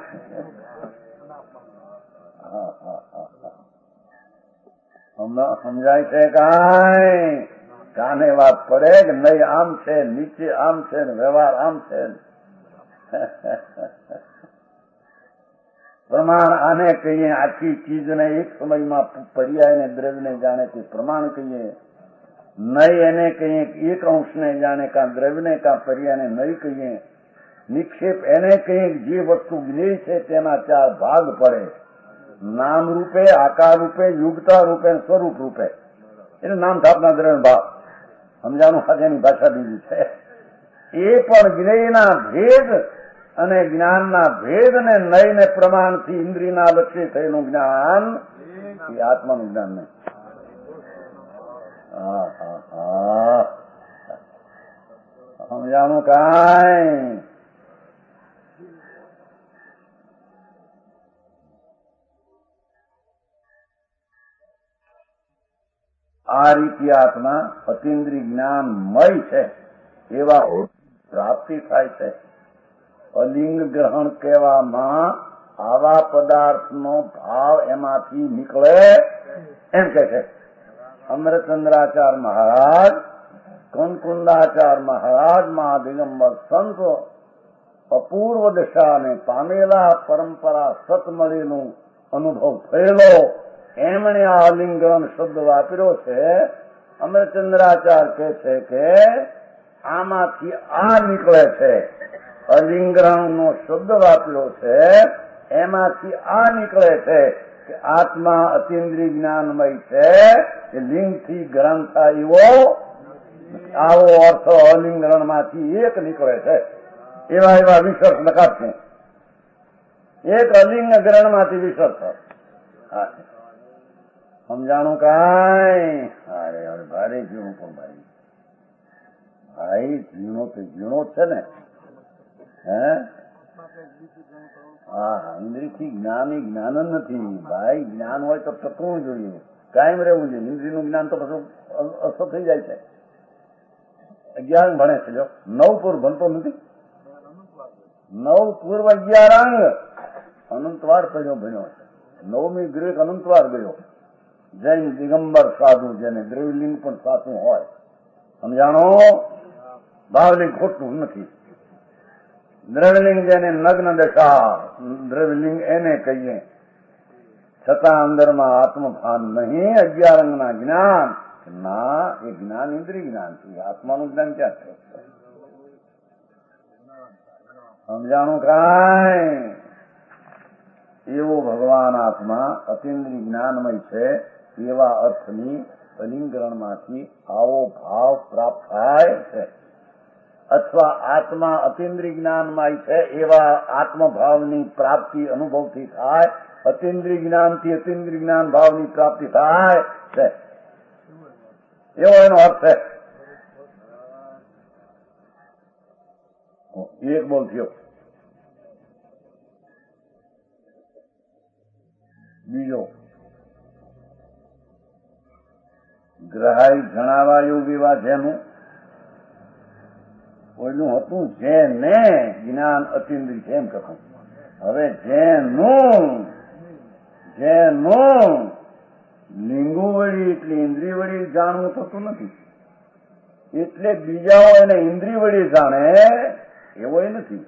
સમજાય છે કાંઈ? કાને વાત પડે કે નહીં આમ છે, નીચે આમ છે ને વ્યવહાર આમ છે. પ્રમાણ આને કહીએ, આખી ચીજને એક સમયમાં પર્યાયને દ્રવ્યને જાણે તે પ્રમાણ કહીએ. નય એને કહીએ એક અંશને જાણે, કાં દ્રવ્યને કાં પર્યાયને નય કહીએ. નિક્ષેપ એને કહીએ જે વસ્તુ જ્ઞેય છે તેના ચાર ભાગ પડે, નામ રૂપે, આકાર રૂપે, યુગતા રૂપે, સ્વરૂપ રૂપે. એનું નામ સ્થાપના દ્રવ્ય ભાવ. સમજાણું સાથેની ભાષા બીજી છે. એ પણ જ્ઞેયના ભેદ અને જ્ઞાનના ભેદને નયને પ્રમાણથી ઇન્દ્રિયના લક્ષ્ય થયેલું જ્ઞાન એ આત્માનું જ્ઞાન નહીં. હા હા હા સમજાણું કાંઈ? આ રીતે આત્મા અતિન્દ્રિય જ્ઞાનમય છે એવા પ્રાપ્તિ થાય છે. અલિંગ ગ્રહણ કહેવામાં આવા પદાર્થનો ભાવ એમાંથી નીકળે એમ કે છે. અમરચંદ્રાચાર મહારાજ, કનકુંદાચાર મહારાજ, મહાદિગંબર સંતો અપૂર્વ દશાને પામેલા, પરંપરા સત મળેલું અનુભવ થયેલો, એમણે આ અલિંગન શબ્દ વાપર્યો છે. અમરચંદ્રાચાર કહે છે કે આમાંથી આ નીકળે છે. અલિંગન નો શબ્દ વાપર્યો છે, એમાંથી આ નીકળે છે કે આત્મા અતિન્દ્રિય જ્ઞાનમય છે. એ લિંગથી ગ્રહણ થાય એવો આવો અર્થ અલિંગન માંથી એક નીકળે છે. એવા એવા વિસર્ગ નકારશે. એક અલિંગ ગ્રહણ માંથી વિસર્ગ થાય. સમજાણું કાંઈ? અરે અરે ભારે ઝીણું પણ ભાઈ ભાઈ ઝીણો તો ઝીણો છે ને. હે હા ઇન્દ્રિયથી જ્ઞાની જ્ઞાન જ નથી ભાઈ. જ્ઞાન હોય તો ટકવું જોઈએ, કાયમ રહેવું જોઈએ. ઇન્દ્રિયનું જ્ઞાન તો પછી અસર થઈ જાય છે. અગિયાર ભણે છે, જો નવ પૂર્વ ભણતો નથી. નવ પૂર્વ અગિયાર અંગ અનંતવાર કર્યો ભણ્યો છે. નવમી ગ્રેક અનંતવાર ગયો. જૈન દિગંબર સાધુ, જેને દ્રવ્યલિંગ પણ સાચું હોય. સમજાણો? ભાવલિંગ ખોટું નથી. દ્રવ્યલિંગ જેને નગ્ન દશા, દ્રવ્યલિંગ એને કહીએ. છતાં અંદરમાં આત્મભાન નહીં. અગિયાર અંગના જ્ઞાન ના, એ જ્ઞાન ઇન્દ્રિય જ્ઞાન છે. આત્માનું જ્ઞાન ક્યાં છે? સમજાણું કાંઈ? એવો ભગવાન આત્મા અતિન્દ્રિય જ્ઞાનમય છે. એવા અર્થની અલિંગરણમાંથી આવો ભાવ પ્રાપ્ત થાય છે. અથવા આત્મા અતિન્દ્રિય જ્ઞાનમય છે એવા આત્મભાવની પ્રાપ્તિ અનુભવથી થાય. અતિન્દ્રિય જ્ઞાનથી અતિન્દ્રિય જ્ઞાન ભાવની પ્રાપ્તિ થાય છે. એવો એનો અર્થ છે. એક બોલ થયો. બીજો ગ્રહાઈ જણાવા એવું વિવાહ જેનું કોઈનું હતું જેને જ્ઞાન અતિન્દ્રિય છે એમ કહું. હવે જેનું જેનું લિંગુ વળી એટલે ઇન્દ્રિય વળી જાણવું થતું નથી, એટલે બીજાઓ એને ઇન્દ્રિય વળી જાણે એવો નથી.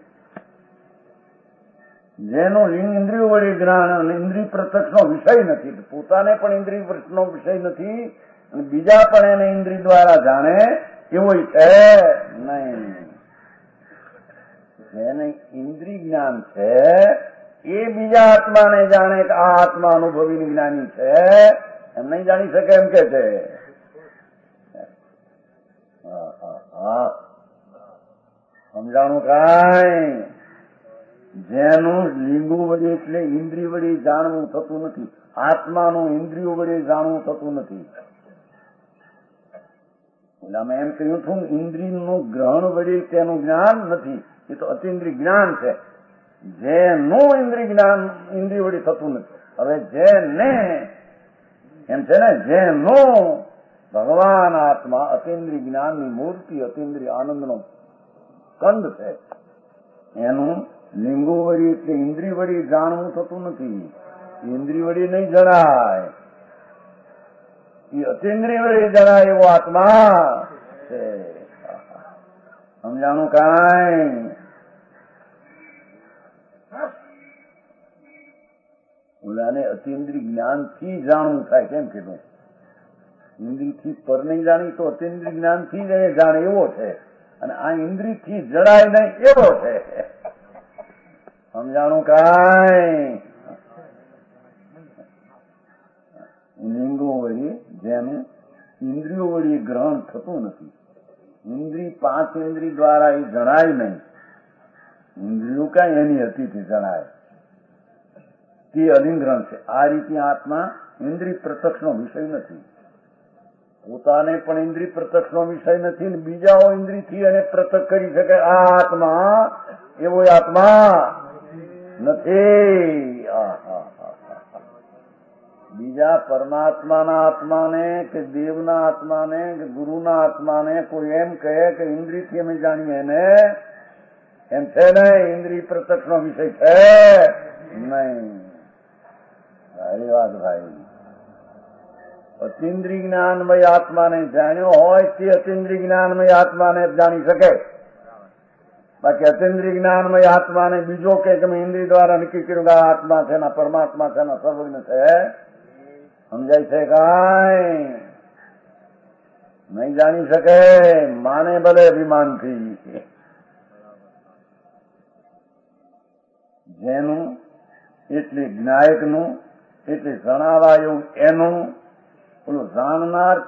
જેનું લિંગ ઇન્દ્રિય વળી જ્ઞાન ઇન્દ્રિય પ્રત્યક્ષનો વિષય નથી, પોતાને પણ ઇન્દ્રિય પ્રત્યક્ષનો વિષય નથી અને બીજા પણ એને ઇન્દ્રિય દ્વારા જાણે એવો છે નહીં. જેને ઇન્દ્રિય જ્ઞાન છે એ બીજા આત્માને જાણે કે આ આત્મા અનુભવી જ્ઞાની છે એમ નહીં જાણી શકે એમ કે છે. સમજાણું કાંઈ? જેનું લીંગુ વડે એટલે ઇન્દ્રિય વડે જાણવું થતું નથી. આત્માનું ઇન્દ્રિયો વડે જાણવું થતું નથી. એટલે અમે એમ કહ્યું છું ઇન્દ્રિયનું ગ્રહણ વડે તેનું જ્ઞાન નથી, એ તો અતિન્દ્રિય જ્ઞાન છે. જેનું ઇન્દ્રિય જ્ઞાન ઇન્દ્રિય વડે થતું નથી. હવે જેને એમ છે ને, જેનું ભગવાન આત્મા અતિન્દ્રિય જ્ઞાનની મૂર્તિ, અતિન્દ્રિય આનંદનો કંદ છે, એનું લિંગો વળી એટલે ઇન્દ્રિય વળી જાણવું થતું નથી. ઇન્દ્રિય વળી નહીં જણાય, એ અતિન્દ્રિય વળી જણાય એવો આત્મા છે. સમજાણું કાંઈ? ઓલાને અતિન્દ્રિય જ્ઞાનથી જાણવું થાય. કેમ કીધું? ઇન્દ્રિયથી પર નહીં જાણી તો અતિન્દ્રિય જ્ઞાનથી જ જાણે એવો છે, અને આ ઇન્દ્રિયથી જણાય નહીં એવો છે. સમજાણું કાંઈ? લિંગો વળી જેનું ઇન્દ્રિયો વળી ગ્રહણ થતું નથી. ઇન્દ્રિય પાંચ ઇન્દ્રિય દ્વારા એ જણાય નહીં. ઇન્દ્રિયો કાંઈ એની હતી તે જણાય, તે અલિંગ્રહણ છે. આ રીતે આત્મા ઇન્દ્રિય પ્રત્યક્ષનો વિષય નથી. પોતાને પણ ઇન્દ્રિય પ્રત્યક્ષનો વિષય નથી ને બીજાઓ ઇન્દ્રિયથી એને પ્રત્યક્ષ કરી શકે આ આત્મા એવો આત્મા નથી. બીજા પરમાત્માના આત્માને કે દેવના આત્માને કે ગુરુના આત્માને કોઈ એમ કહે કે ઇન્દ્રિયથી અમે જાણીએ ને એમ છે ને, ઇન્દ્રિય પ્રત્યક્ષનો વિષય છે નહીં. સારી વાત ભાઈ. અતિન્દ્રિય જ્ઞાનમય આત્માને જાણ્યો હોય તે અતિન્દ્રિય જ્ઞાનમય આત્માને જાણી શકે. બાકી અતિન્દ્રિય જ્ઞાનમય આત્માને બીજો કે તમે ઇન્દ્રિય દ્વારા નક્કી કર્યું કે આ આત્મા છે ને પરમાત્મા છે ને સર્વજ્ઞ છે, સમજાય છે? કાંઈ નહીં જાણી શકે. માને ભલે અભિમાનથી. જેનું એટલે જ્ઞાયકનું એટલે જણાવાયું એનું પેલું જાણનાર,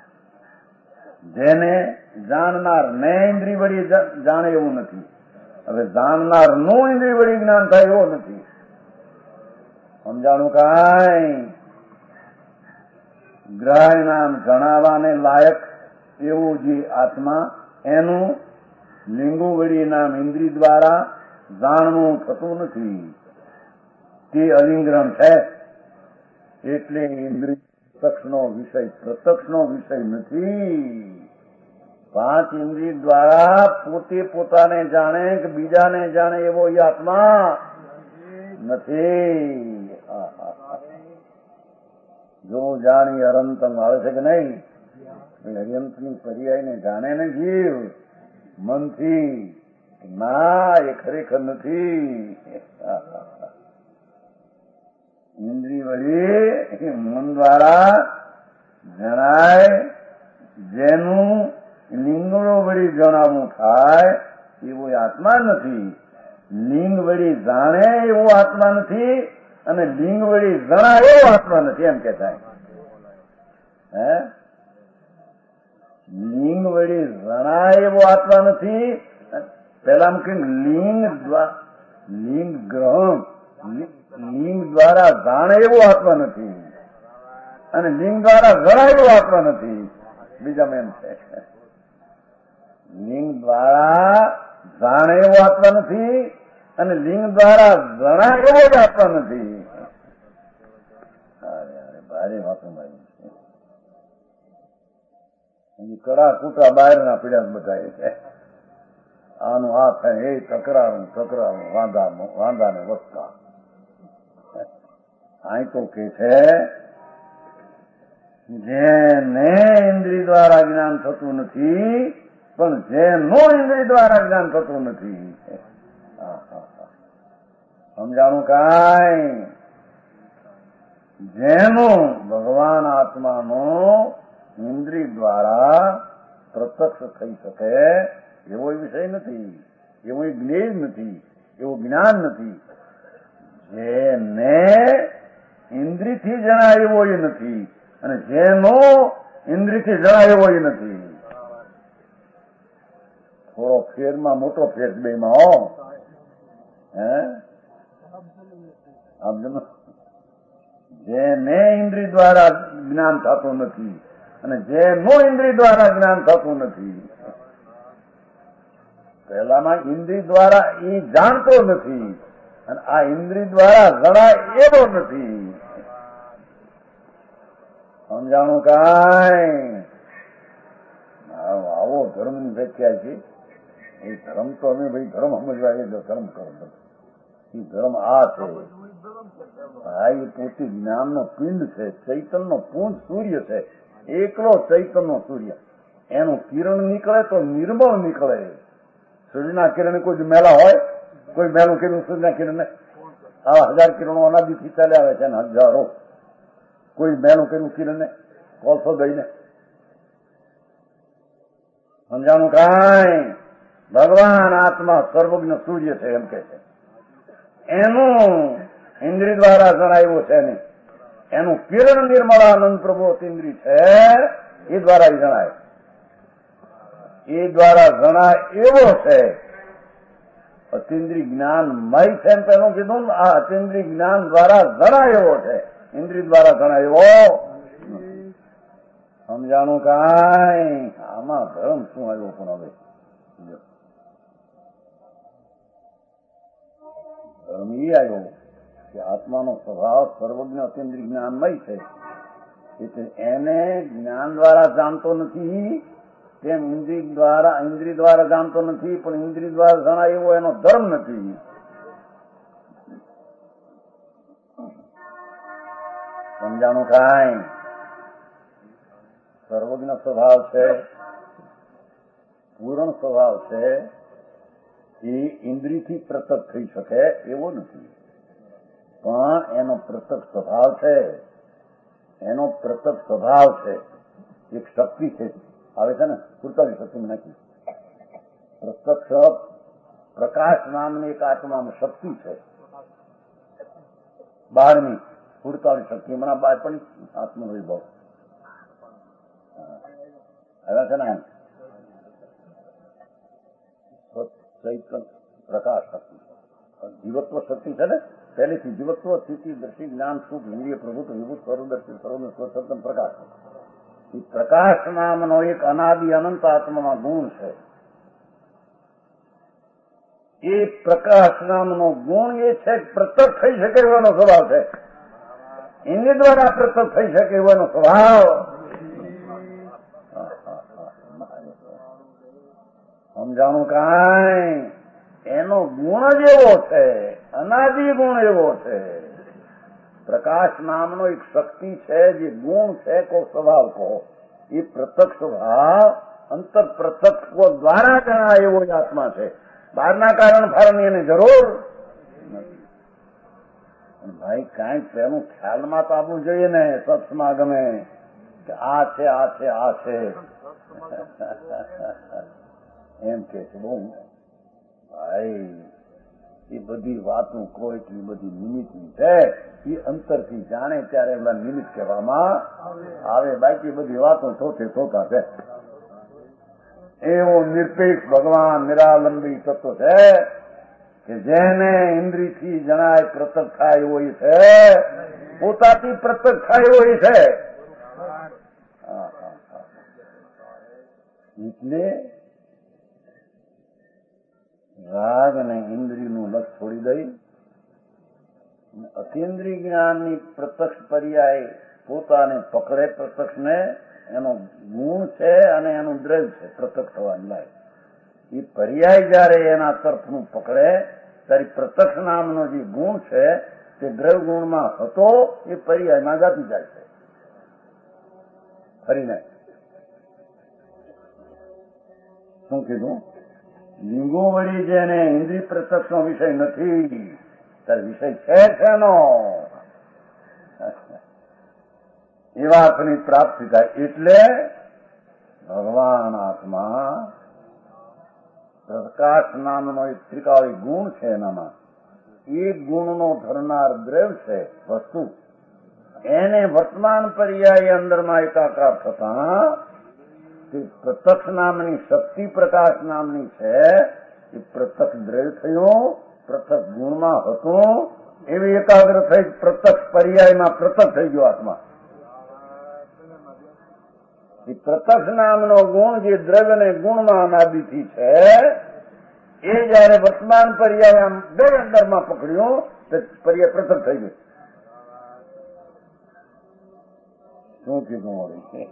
જેને જાણનાર ને ઇન્દ્રિય વળી જાણે એવું નથી. હવે જાણનાર નું ઇન્દ્રિય વળી જ્ઞાન થાય એવો નથી. સમજાણું? કાંઈ ગ્રાહ્ય નામ જણાવાને લાયક એવું જે આત્મા એનું લિંગુ વળી નામ ઇન્દ્રિય દ્વારા જાણવું થતું નથી. તે અલિંગ્રહણ છે. એટલે ઇન્દ્રિય પ્રત્યક્ષનો વિષય પ્રત્યક્ષનો વિષય નથી. પાંચ ઇન્દ્રિય દ્વારા પોતે પોતાને જાણે કે બીજાને જાણે એવો એ આત્મા નથી. જો જાણી અરંતમ આવે છે કે નહીં? અરંતની પર્યાયને જાણે ને જીવ મનથી, ના એ ખરેખર નથી. ઇન્દ્રિય વળી મન દ્વારા જણાય, જેનું લિંગો વળી જણાવવું થાય એવો આત્મા નથી. લિંગ વળી જાણે એવો આત્મા નથી અને લિંગ વળી જણાય એવો આત્મા નથી. એમ કહેતા હે લિંગ વળી જણાય એવો આત્મા નથી. પેલા કે લિંગ લિંગ ગ્રહણ લિંગ દ્વારા જાણે એવો આત્મા નથી અને લિંગ દ્વારા જણાય એવો આત્મા નથી. બીજામાં એમ છે લિંગ દ્વારા જાણે એવો આત્મા નથી અને લિંગ દ્વારા જણાય એવો જ આત્મા નથી. અરે અરે ભારે વાતો મારી કડા કૂટા બહારના પીડા બધાએ છે. આનું આ થાય એ તકરારું તકરારું વાંધા વાંધા ને વસતા. અહીં તો કે છે જેને ઇન્દ્રિય દ્વારા જ્ઞાન થતું નથી પણ જેનું ઇન્દ્રિય દ્વારા જ્ઞાન થતું નથી. સમજાણું? કાંઈ જેનું ભગવાન આત્માનું ઇન્દ્રિય દ્વારા પ્રત્યક્ષ થઈ શકે એવો વિષય નથી, એવું જ્ઞેય નથી, એવું જ્ઞાન નથી. જેને ઇન્દ્રિયથી જણાય એવો એ નથી અને જેનો ઇન્દ્રિયથી જણાય એવો એ નથી. થોડો ફેરમાં મોટો ફેર બેમાં હો. હે જેને ઇન્દ્રિય દ્વારા જ્ઞાન થતું નથી અને જેનો ઇન્દ્રિય દ્વારા જ્ઞાન થતું નથી. પહેલામાં ઇન્દ્રિય દ્વારા એ જાણતો નથી અને આ ઇન્દ્રિય દ્વારા જણાય એવો નથી. સમજાણું? કાંઈ આવો ધર્મની વ્યાખ્યા છે. એ ધર્મ તો અમે ભાઈ ધર્મ સમજવા એ ધર્મ કરો. એ ધર્મ આ છે ભાઈ, પોતે જ્ઞાનનો પિંડ છે, ચૈતનનો પૂંજ સૂર્ય છે, એકલો ચૈતનનો સૂર્ય. એનું કિરણ નીકળે તો નિર્મળ નીકળે. સૂર્યના કિરણ કોઈ મેલા હોય? કોઈ મેલું કિરણ સૂર્યના કિરણ ને આવા હજાર કિરણો અનાદિથી ચાલે આવે છે ને હજારો. કોઈ મેલું કર્યું કિરણ ને કોલસો દઈને. સમજાણું? કાંઈ ભગવાન આત્મા સર્વજ્ઞ સૂર્ય છે એમ કે છે. એનું ઇન્દ્રિય દ્વારા જણાવ્યું છે નહીં. એનું કિરણ નિર્મળાનંદ પ્રભુ ઇન્દ્રિય છે એ દ્વારા જણાય, એ દ્વારા જણાય એવો છે. અતિન્દ્રિય જ્ઞાનમય છે એમ પેલું કીધું ને, આ અતિન્દ્રિય જ્ઞાન દ્વારા જણાય એવો છે, ઇન્દ્રિય દ્વારા જણાય એવો. સમજાણું કાંઈ? આમાં ધર્મ શું આવ્યો પણ હવે ધર્મ એ આવ્યો કે આત્માનો સ્વભાવ સર્વજ્ઞ અતિન્દ્રિય જ્ઞાનમય છે, એટલે એને જ્ઞાન દ્વારા જાણતો નથી, તેમ ઇન્દ્રિય દ્વારા ઇન્દ્રિય દ્વારા જાણતો નથી, પણ ઇન્દ્રિય દ્વારા જણાય એવો એનો ધર્મ નથી. સમજાણું કાંઈ? સર્વજ્ઞ સ્વભાવ છે, પૂર્ણ સ્વભાવ છે, એ ઇન્દ્રિયથી પ્રત્યક્ષ થઈ શકે એવો નથી, પણ એનો પ્રત્યક્ષ સ્વભાવ છે, એનો પ્રત્યક્ષ સ્વભાવ છે. એક શક્તિ છે આવે છે ને, સુડતાલીસ શક્તિ નાખી, પ્રત્યક્ષ પ્રકાશ નામની એક આત્મામાં શક્તિ છે, બહારની સુડતાલીસ શક્તિ હમણાં બહાર પણ આત્માનો વિભાવ આવ્યા છે ને. પ્રકાશ શક્તિ જીવત્વ શક્તિ છે ને, પહેલીથી જીવત્વ, સ્થિતિ, દ્રષ્ટિ, જ્ઞાન, સુખ, ઇન્દ્રિય, પ્રભુત્વ, વિભૂત, સર્વદર્શી, સર્વનું સ્વતંત્ર પ્રકાશ. એ પ્રકાશ નામનો એક અનાદિ અનંત આત્મામાં ગુણ છે. એ પ્રકાશ નામનો ગુણ એ છે પ્રત્યક્ષ થઈ શકે એવાનો સ્વભાવ છે, એની દ્વારા પ્રત્યક્ષ થઈ શકે એવાનો સ્વભાવ. સમજાણું કાંઈ? એનો ગુણ જ એવો છે, અનાદિ ગુણ એવો છે. પ્રકાશ નામનો એક શક્તિ છે, જે ગુણ છે કો સ્વભાવ કહો, એ પ્રત્યક્ષ સ્વભાવ અંતર પ્રત્યક્ષ દ્વારા જણાય એવો જ આત્મા છે. બહારના કારણ ફાળની એને જરૂર નથી. ભાઈ કાંઈક તેનું ખ્યાલમાં તો આપવું જોઈએ ને, સત્સમાં ગમે કે આ છે આ છે આ છે એમ કે છે. બહુ ભાઈ એ બધી વાતો કોઈ એ બધી નિમિત્તની છે, એ અંતરથી જાણે ત્યારે એમના નિમિત્ત કહેવામાં આવે, બાકી બધી વાતો થોતે થોતા છે. એવો નિરપેક્ષ ભગવાન નિરાલંબી તત્વ છે કે જેને ઇન્દ્રિયથી જણાય પ્રત્યક્ષ થાય એવો એ છે, પોતાથી પ્રત્યક્ષ થાય એવો એ છે. એટલે રાગ અને ઇન્દ્રિયનું લક્ષ છોડી દઈ અતિન્દ્રિય જ્ઞાનની પ્રત્યક્ષ પર્યાય પોતાને પકડે, પ્રત્યક્ષને એનો ગુણ છે અને એનું દ્રવ્ય છે પ્રત્યક્ષ થવાની લાયક. એ પર્યાય જયારે એના તરફનું પકડે ત્યારે પ્રત્યક્ષ નામનો જે ગુણ છે તે દ્રવ્ય ગુણમાં હતો એ પર્યાયમાં જાતી જાય છે ફરીને. શું કીધું? લિંગો વળી જેને ઇન્દ્રિય પ્રત્યક્ષનો વિષય નથી ત્યારે વિષય છે શેનો? એ વાતની પ્રાપ્તિ થાય. એટલે ભગવાન આત્મા પ્રકાશ નામનો એક ત્રિકાળી ગુણ છે, એનામાં એક ગુણનો ધરનાર દ્રવ્ય છે વસ્તુ, એને વર્તમાન પર્યાય અંદરમાં એકાકાર થતા પ્રત્યક્ષ નામની શક્તિ પ્રકાશ નામની છે એ પ્રત્યક્ષ દ્રવ્ય થયું, પ્રત્યક્ષ ગુણમાં હતું, એવી એકાગ્ર થઈ પ્રત્યક્ષ પર્યાયમાં પ્રત્યક્ષ થઈ ગયો આત્મા. એ પ્રત્યક્ષ નામનો ગુણ જે દ્રવ્ય ને ગુણમાં અનાદિથી છે એ જયારે વર્તમાન પર્યાય આમ બે અંદરમાં પકડ્યું તો પર્યાય પ્રત્યક્ષ થઈ ગયું. શું કીધું વળી?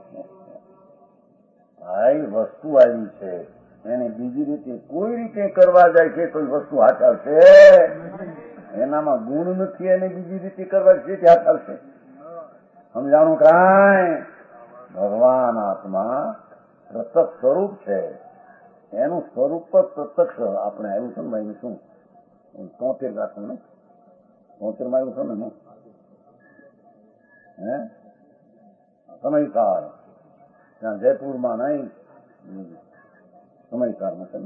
ભાઈ વસ્તુ આવી છે એને બીજી રીતે કોઈ રીતે કરવા જાય છે તો વસ્તુ હાથ આવશે, એનામાં ગુણ નથી એને બીજી રીતે કરવા છે હાથ આવશે. સમજાણું કાંઈ? ભગવાન આત્મા પ્રત્યક્ષ સ્વરૂપ છે, એનું સ્વરૂપ પર પ્રત્યક્ષ આપણે આવ્યું છે ને ભાઈ. શું તોતેર રાખવું ને તોતેર માં આવ્યું છે ને હે સમયસાર ત્યાં જયપુરમાં નહીં સમયસારમાં છે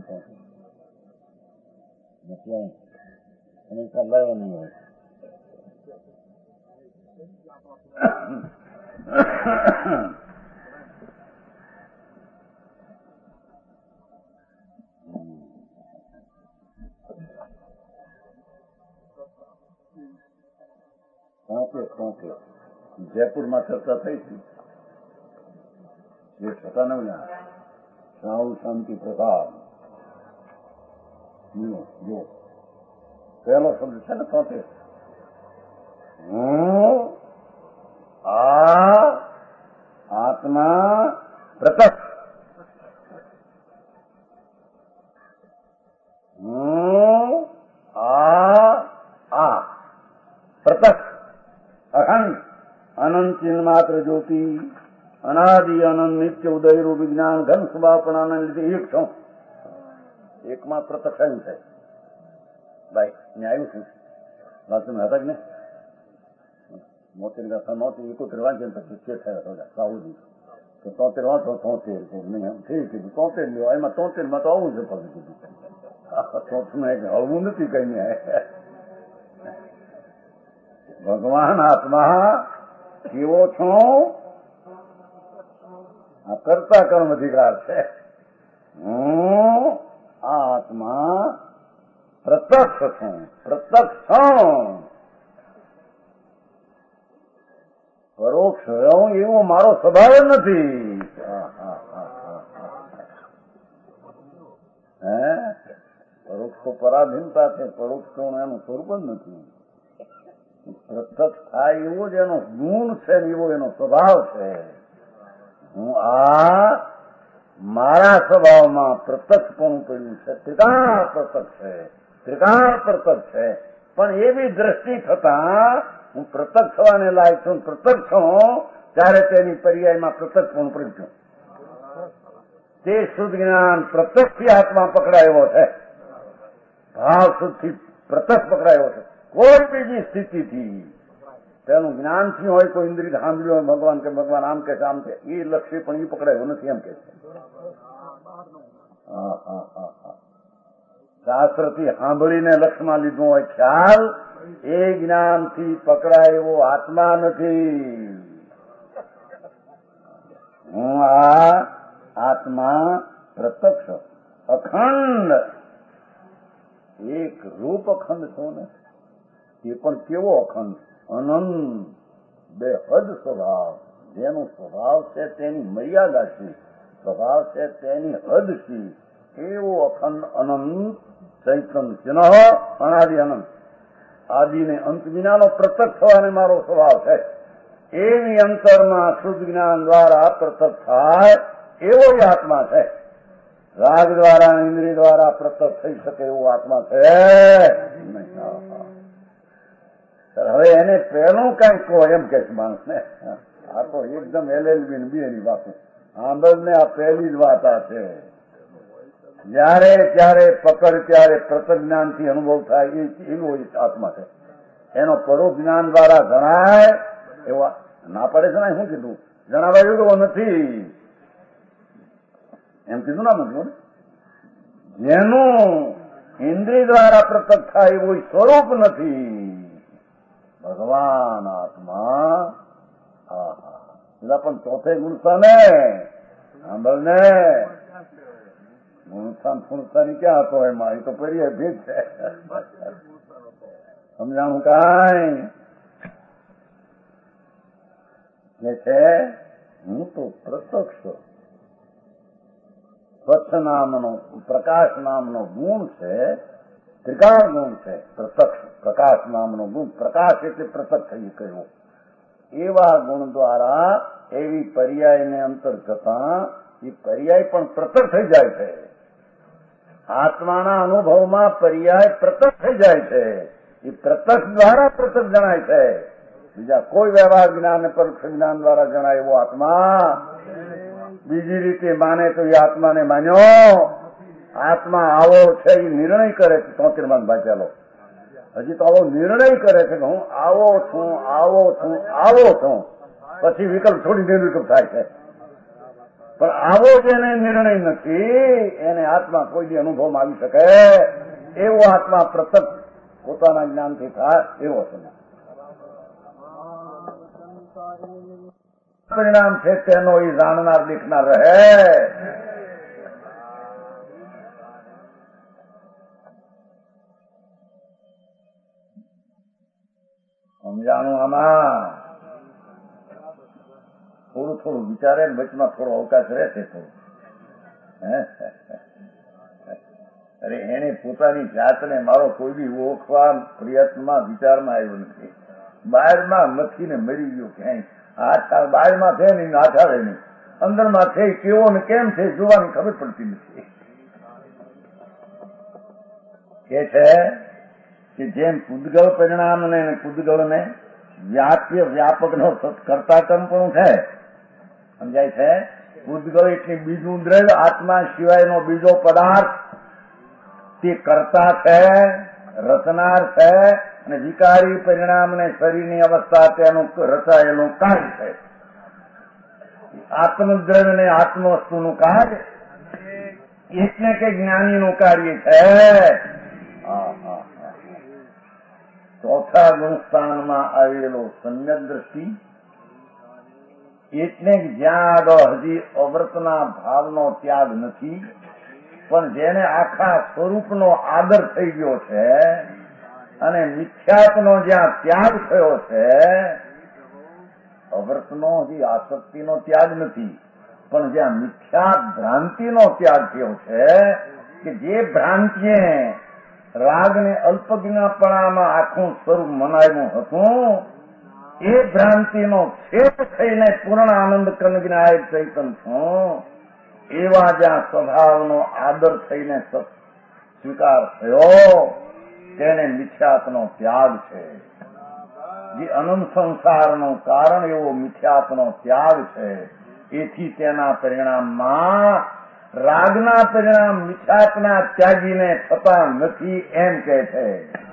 ને સમયસાર લાવ્યો નહીં હોય. તોતેર જયપુરમાં ચર્ચા થઈ હતી એ છતાં નવ સાવ શાંતિ પ્રસાદ જો પહેલો શબ્દ છે ને તોતેર હું આ આત્મા પ્રત્યક્ષ હું આ આ પ્રત્યક્ષ અખંડ અનંત ચિન્હ માત્ર જ્યોતિ અનાદિ અનંત નિત્ય ઉદયરૂપ વિજ્ઞાન ઘન સ્વભાવપણાને લીધે એક છું એકમાં પ્રત્યક્ષ આવ્યું છે ભાઈ ને આવ્યું છું વાત તમે હતા કે ને મોતેર ગાથા નહોતી એકોતેર વાંચે પછી છે થયા સાઉદી તો તોતેર વાંચો તોતેર નહીં ઠીક કીધું તોતેર લ્યો એમાં તોતેર માં તો આવું છે પછી કીધું હળવું નથી કઈ ને ભગવાન આત્મા કેવો છો આ કરતા કર્મ અધિકાર છે હું આ આત્મા પ્રત્યક્ષ છું પ્રત્યક્ષ છું પરોક્ષ હું એવો મારો સ્વભાવ નથી હે પરોક્ષ તો પરાધીનતા છે પરોક્ષ તો એનું સ્વરૂપ જ નથી પ્રત્યક્ષ થાય એવો જ એનો ગુણ છે ને એવો એનો સ્વભાવ છે હું આ મારા સ્વભાવમાં પ્રત્યક્ષપણું પડ્યું છે ત્રિકાળ પ્રત્યક્ષ છે ત્રિકાળ પ્રત્યક્ષ છે પણ એવી દ્રષ્ટિ થતા હું પ્રત્યક્ષ થવાને લાયક છું પ્રત્યક્ષ છું ત્યારે તેની પર્યાયમાં પ્રત્યક્ષપણું પડ્યું છું તે શુદ્ધ જ્ઞાન પ્રત્યક્ષથી આત્મા પકડાયો છે ભાવ શુદ્ધથી પ્રત્યક્ષ પકડાયો છે કોઈ બીજી સ્થિતિથી તેનું જ્ઞાનથી હોય કોઈ ઇન્દ્રિય સાંભળ્યું હોય ભગવાન કે ભગવાન આમ કે આમ કે એ લક્ષ્ય પણ એ પકડાયો નથી એમ કે છે શાસ્ત્રથી સાંભળીને લક્ષ્યમાં લીધું હોય ખ્યાલ એ જ્ઞાનથી પકડાય એવો આત્મા નથી હું આ આત્મા પ્રત્યક્ષ અખંડ એક રૂપ અખંડ છો ને એ પણ કેવો અખંડ અનંત બે હદ સ્વભાવ જેનો સ્વભાવ છે તેની મર્યાદા છે સ્વભાવ છે તેની હદ છે એવો અખંડ અનંત ચૈતન્ય જેનો અનાદિ અનંત આદિને અંત વિનાનો પ્રત્યક્ષ થવાને મારો સ્વભાવ છે એવી અંતરમાં શુદ્ધ જ્ઞાન દ્વારા પ્રત્યક્ષ થાય એવો જ આત્મા છે રાગ દ્વારા ઇન્દ્રિય દ્વારા પ્રત્યક્ષ થઈ શકે એવો આત્મા છે હવે એને પહેલું કઈ કહો એમ કે માણસને આ તો એકદમ એલએલબી ને બી એની વાત સાંભળ ને આ પહેલી જ વાત આ છે જયારે ત્યારે પકડ ત્યારે પ્રત્યક્ષ જ્ઞાન થી અનુભવ થાય એવો આત્મા છે એનો પરોક્ષ જ્ઞાન દ્વારા જણાય એવા ના પડે છે ને શું કીધું જણાવાયું એવો નથી એમ કીધું ના મતલબ જેનું ઇન્દ્રિય દ્વારા પ્રત્યક્ષ થાય એવું સ્વરૂપ નથી ભગવાન આત્મા પેલા પણ ચોથે ગુણસ્થાન ને સાંભળ ને ગુણસ્થાન ગુણસ્થાની ક્યાં હતો એમાં એ તો પર્યાય ભેદ છે સમજાણું કાંઈ કે છે હું તો પ્રત્યક્ષ સ્વચ્છ નામનો પ્રકાશ નામનો ગુણ છે ત્રિકાળ ગુણ છે પ્રત્યક્ષ પ્રકાશ નામનો ગુણ પ્રકાશ એટલે પ્રત્યક્ષ થઈ કહ્યું એવા ગુણ દ્વારા એવી પર્યાયને અંતર જતા એ પર્યાય પણ પ્રત્યક્ષ થઈ જાય છે આત્માના અનુભવમાં પર્યાય પ્રત્યક્ષ થઈ જાય છે એ પ્રત્યક્ષ દ્વારા પ્રત્યક્ષ જણાય છે બીજા કોઈ વ્યવહાર જ્ઞાન પરોક્ષ જ્ઞાન દ્વારા જણાય એવો આત્મા બીજી રીતે માને તો એ આત્માને માન્યો આત્મા આવો છે એ નિર્ણય કરે છે તોતેર માં ભાચાલો હજી તો આવો નિર્ણય કરે છે કે હું આવો છું આવો છું આવો છું પછી વિકલ્પ છોડી નિર્વિકલ્પ થાય છે પણ આવો જેને નિર્ણય નથી એને આત્મા કોઈ દી અનુભવમાં આવી શકે એવો આત્મા પ્રત્યક્ષ પોતાના જ્ઞાનથી થાય એવો છે પરિણામ છે તેનો એ જાણનાર દેખનાર રહે સમજાણું આમાં થોડું થોડું વિચારે ને વચમાં થોડો અવકાશ રહેશે થોડું. અરે એને પોતાની જાતને મારો કોઈ બી ઓળખવા પ્રયત્નમાં વિચારમાં આવ્યો નથી. બહારમાં મથીને મરી ગયો ક્યાંય હાથ બહારમાં છે ને હાથ આવે નહીં, અંદરમાં છે કેવો ને કેમ છે જોવાની ખબર પડતી નથી. કે છે કે જેમ પૂદગળ પરિણામને પૂદગળને વ્યાપ્ય વ્યાપક નો કરતાકમ પણ છે, સમજાય છે. પૂદગળ એટલે બીજું દ્રવ્ય, આત્મા સિવાયનો બીજો પદાર્થ તે કરતા છે, રચનાર છે, અને વિકારી પરિણામ ને શરીરની અવસ્થા તેનું રચાયેલું કાર્ય છે. આત્મદ્રવ્ય ને આત્મ વસ્તુનું કાર્ય એટલે કે જ્ઞાનીનું કાર્ય છે. ચોથા ગુણસ્થાનમાં આવેલો સમ્યક દ્રષ્ટિ એટલે જ્યાં આગળ હજી અવર્તના ભાવનો ત્યાગ નથી, પણ જેને આખા સ્વરૂપનો આદર થઈ ગયો છે અને મિથ્યાત્વનો જ્યાં ત્યાગ થયો છે. અવર્તનો હજી આસક્તિનો ત્યાગ નથી, પણ જ્યાં મિથ્યા ભ્રાંતિનો ત્યાગ થયો છે કે જે ભ્રાંતિએ રાગને અલ્પજ્ઞાપણામાં આખું સ્વરૂપ મનાવ્યું હતું, એ ભ્રાંતિનો છેદ થઈને પૂર્ણ આનંદ કનજ્ઞાય ચૈતન છું. એવા જ્યાં સ્વભાવનો આદર થઈને સ્વીકાર થયો તેને મિથ્યાત્વનો ત્યાગ છે. જે અનંત સંસારનું કારણ એવો મિથ્યાત્વનો ત્યાગ છે. એથી તેના પરિણામમાં રાગના પરિણામ મિથ્યાત્વના ત્યાગીને થતા નથી એમ કે છે.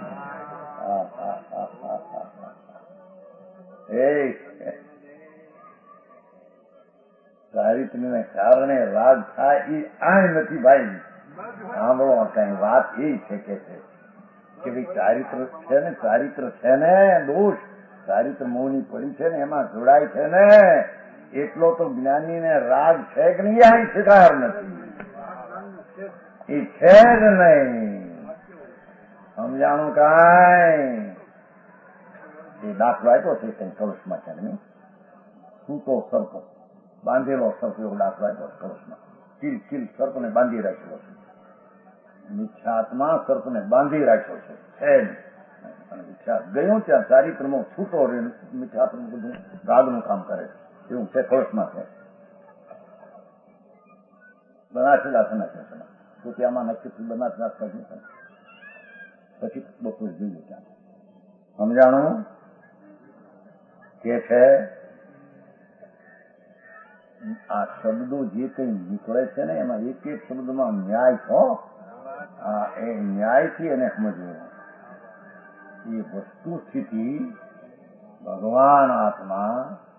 ચારિત્રને કારણે રાગ થાય એ આ નથી ભાઈ. સાંભળો, કઈ વાત એ છે કે છે કે ભાઈ ચારિત્ર છે ને, ચારિત્ર છે ને દોષ, ચારિત્ર મોહની પડી છે ને એમાં જોડાય છે ને, એટલો તો જ્ઞાનીને રાગ છે કે નહીં આ સ્વીકાર નથી. એ છે જ નહીં. સમજાણું કાંઈ? એ દાખલો આપ્યો છે કઈ કળશમાં છે નહીં, સૂતો સર્પ, બાંધેલો સર્પ એવો દાખલો આપ્યો કળશમાં. કિલ કિલ સર્પને બાંધી રાખ્યો છે. મિથ્યાત્મા સર્પને બાંધી રાખ્યો છે છે અને મિથ્યા ગયું ત્યાં ચારિત્રમાં છૂટો રહે, મિથ્યાત્મ બધું રાગનું કામ કરે એવું છે. કળશમાં છે બનાસદાસના છે તો ત્યાંમાં નક્ષત્ર બનાસદાસ પછી બપોર જોઈએ ત્યાં. સમજાણું કે છે આ શબ્દો જે કઈ નીકળે છે ને એમાં એક એક શબ્દમાં ન્યાય છો. આ એ ન્યાયથી એને સમજવું. એ વસ્તુ સ્થિતિ ભગવાન આત્મા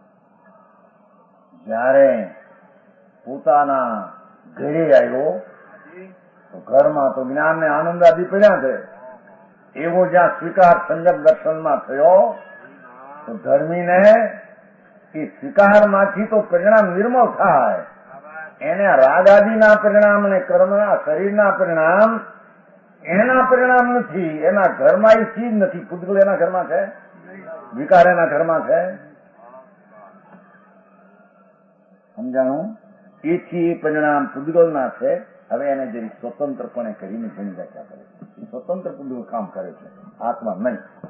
જયારે પોતાના ઘરે આવ્યો તો ઘરમાં તો જ્ઞાન ને આનંદ આદિ પડ્યા છે. એવો જ્યાં સ્વીકાર સંજક દર્શનમાં થયો તો ધર્મીને એ સ્વીકારમાંથી તો પરિણામ નિર્મળ થાય. એને રાગાદિના પરિણામ ને કર્મના શરીરના પરિણામ એના પરિણામ નથી. એના ઘરમાં એ ચીજ નથી. પૂતગલ એના ઘરમાં છે, વિકાર એના ઘરમાં છે. સમજાણું? એથી એ પરિણામ પૂતગલના છે. હવે એને જરી સ્વતંત્રપણે કરીને ઘણી વ્યાખ્યા કરે છે. સ્વતંત્ર પૂતગલ કામ કરે છે, આત્મા નહીં.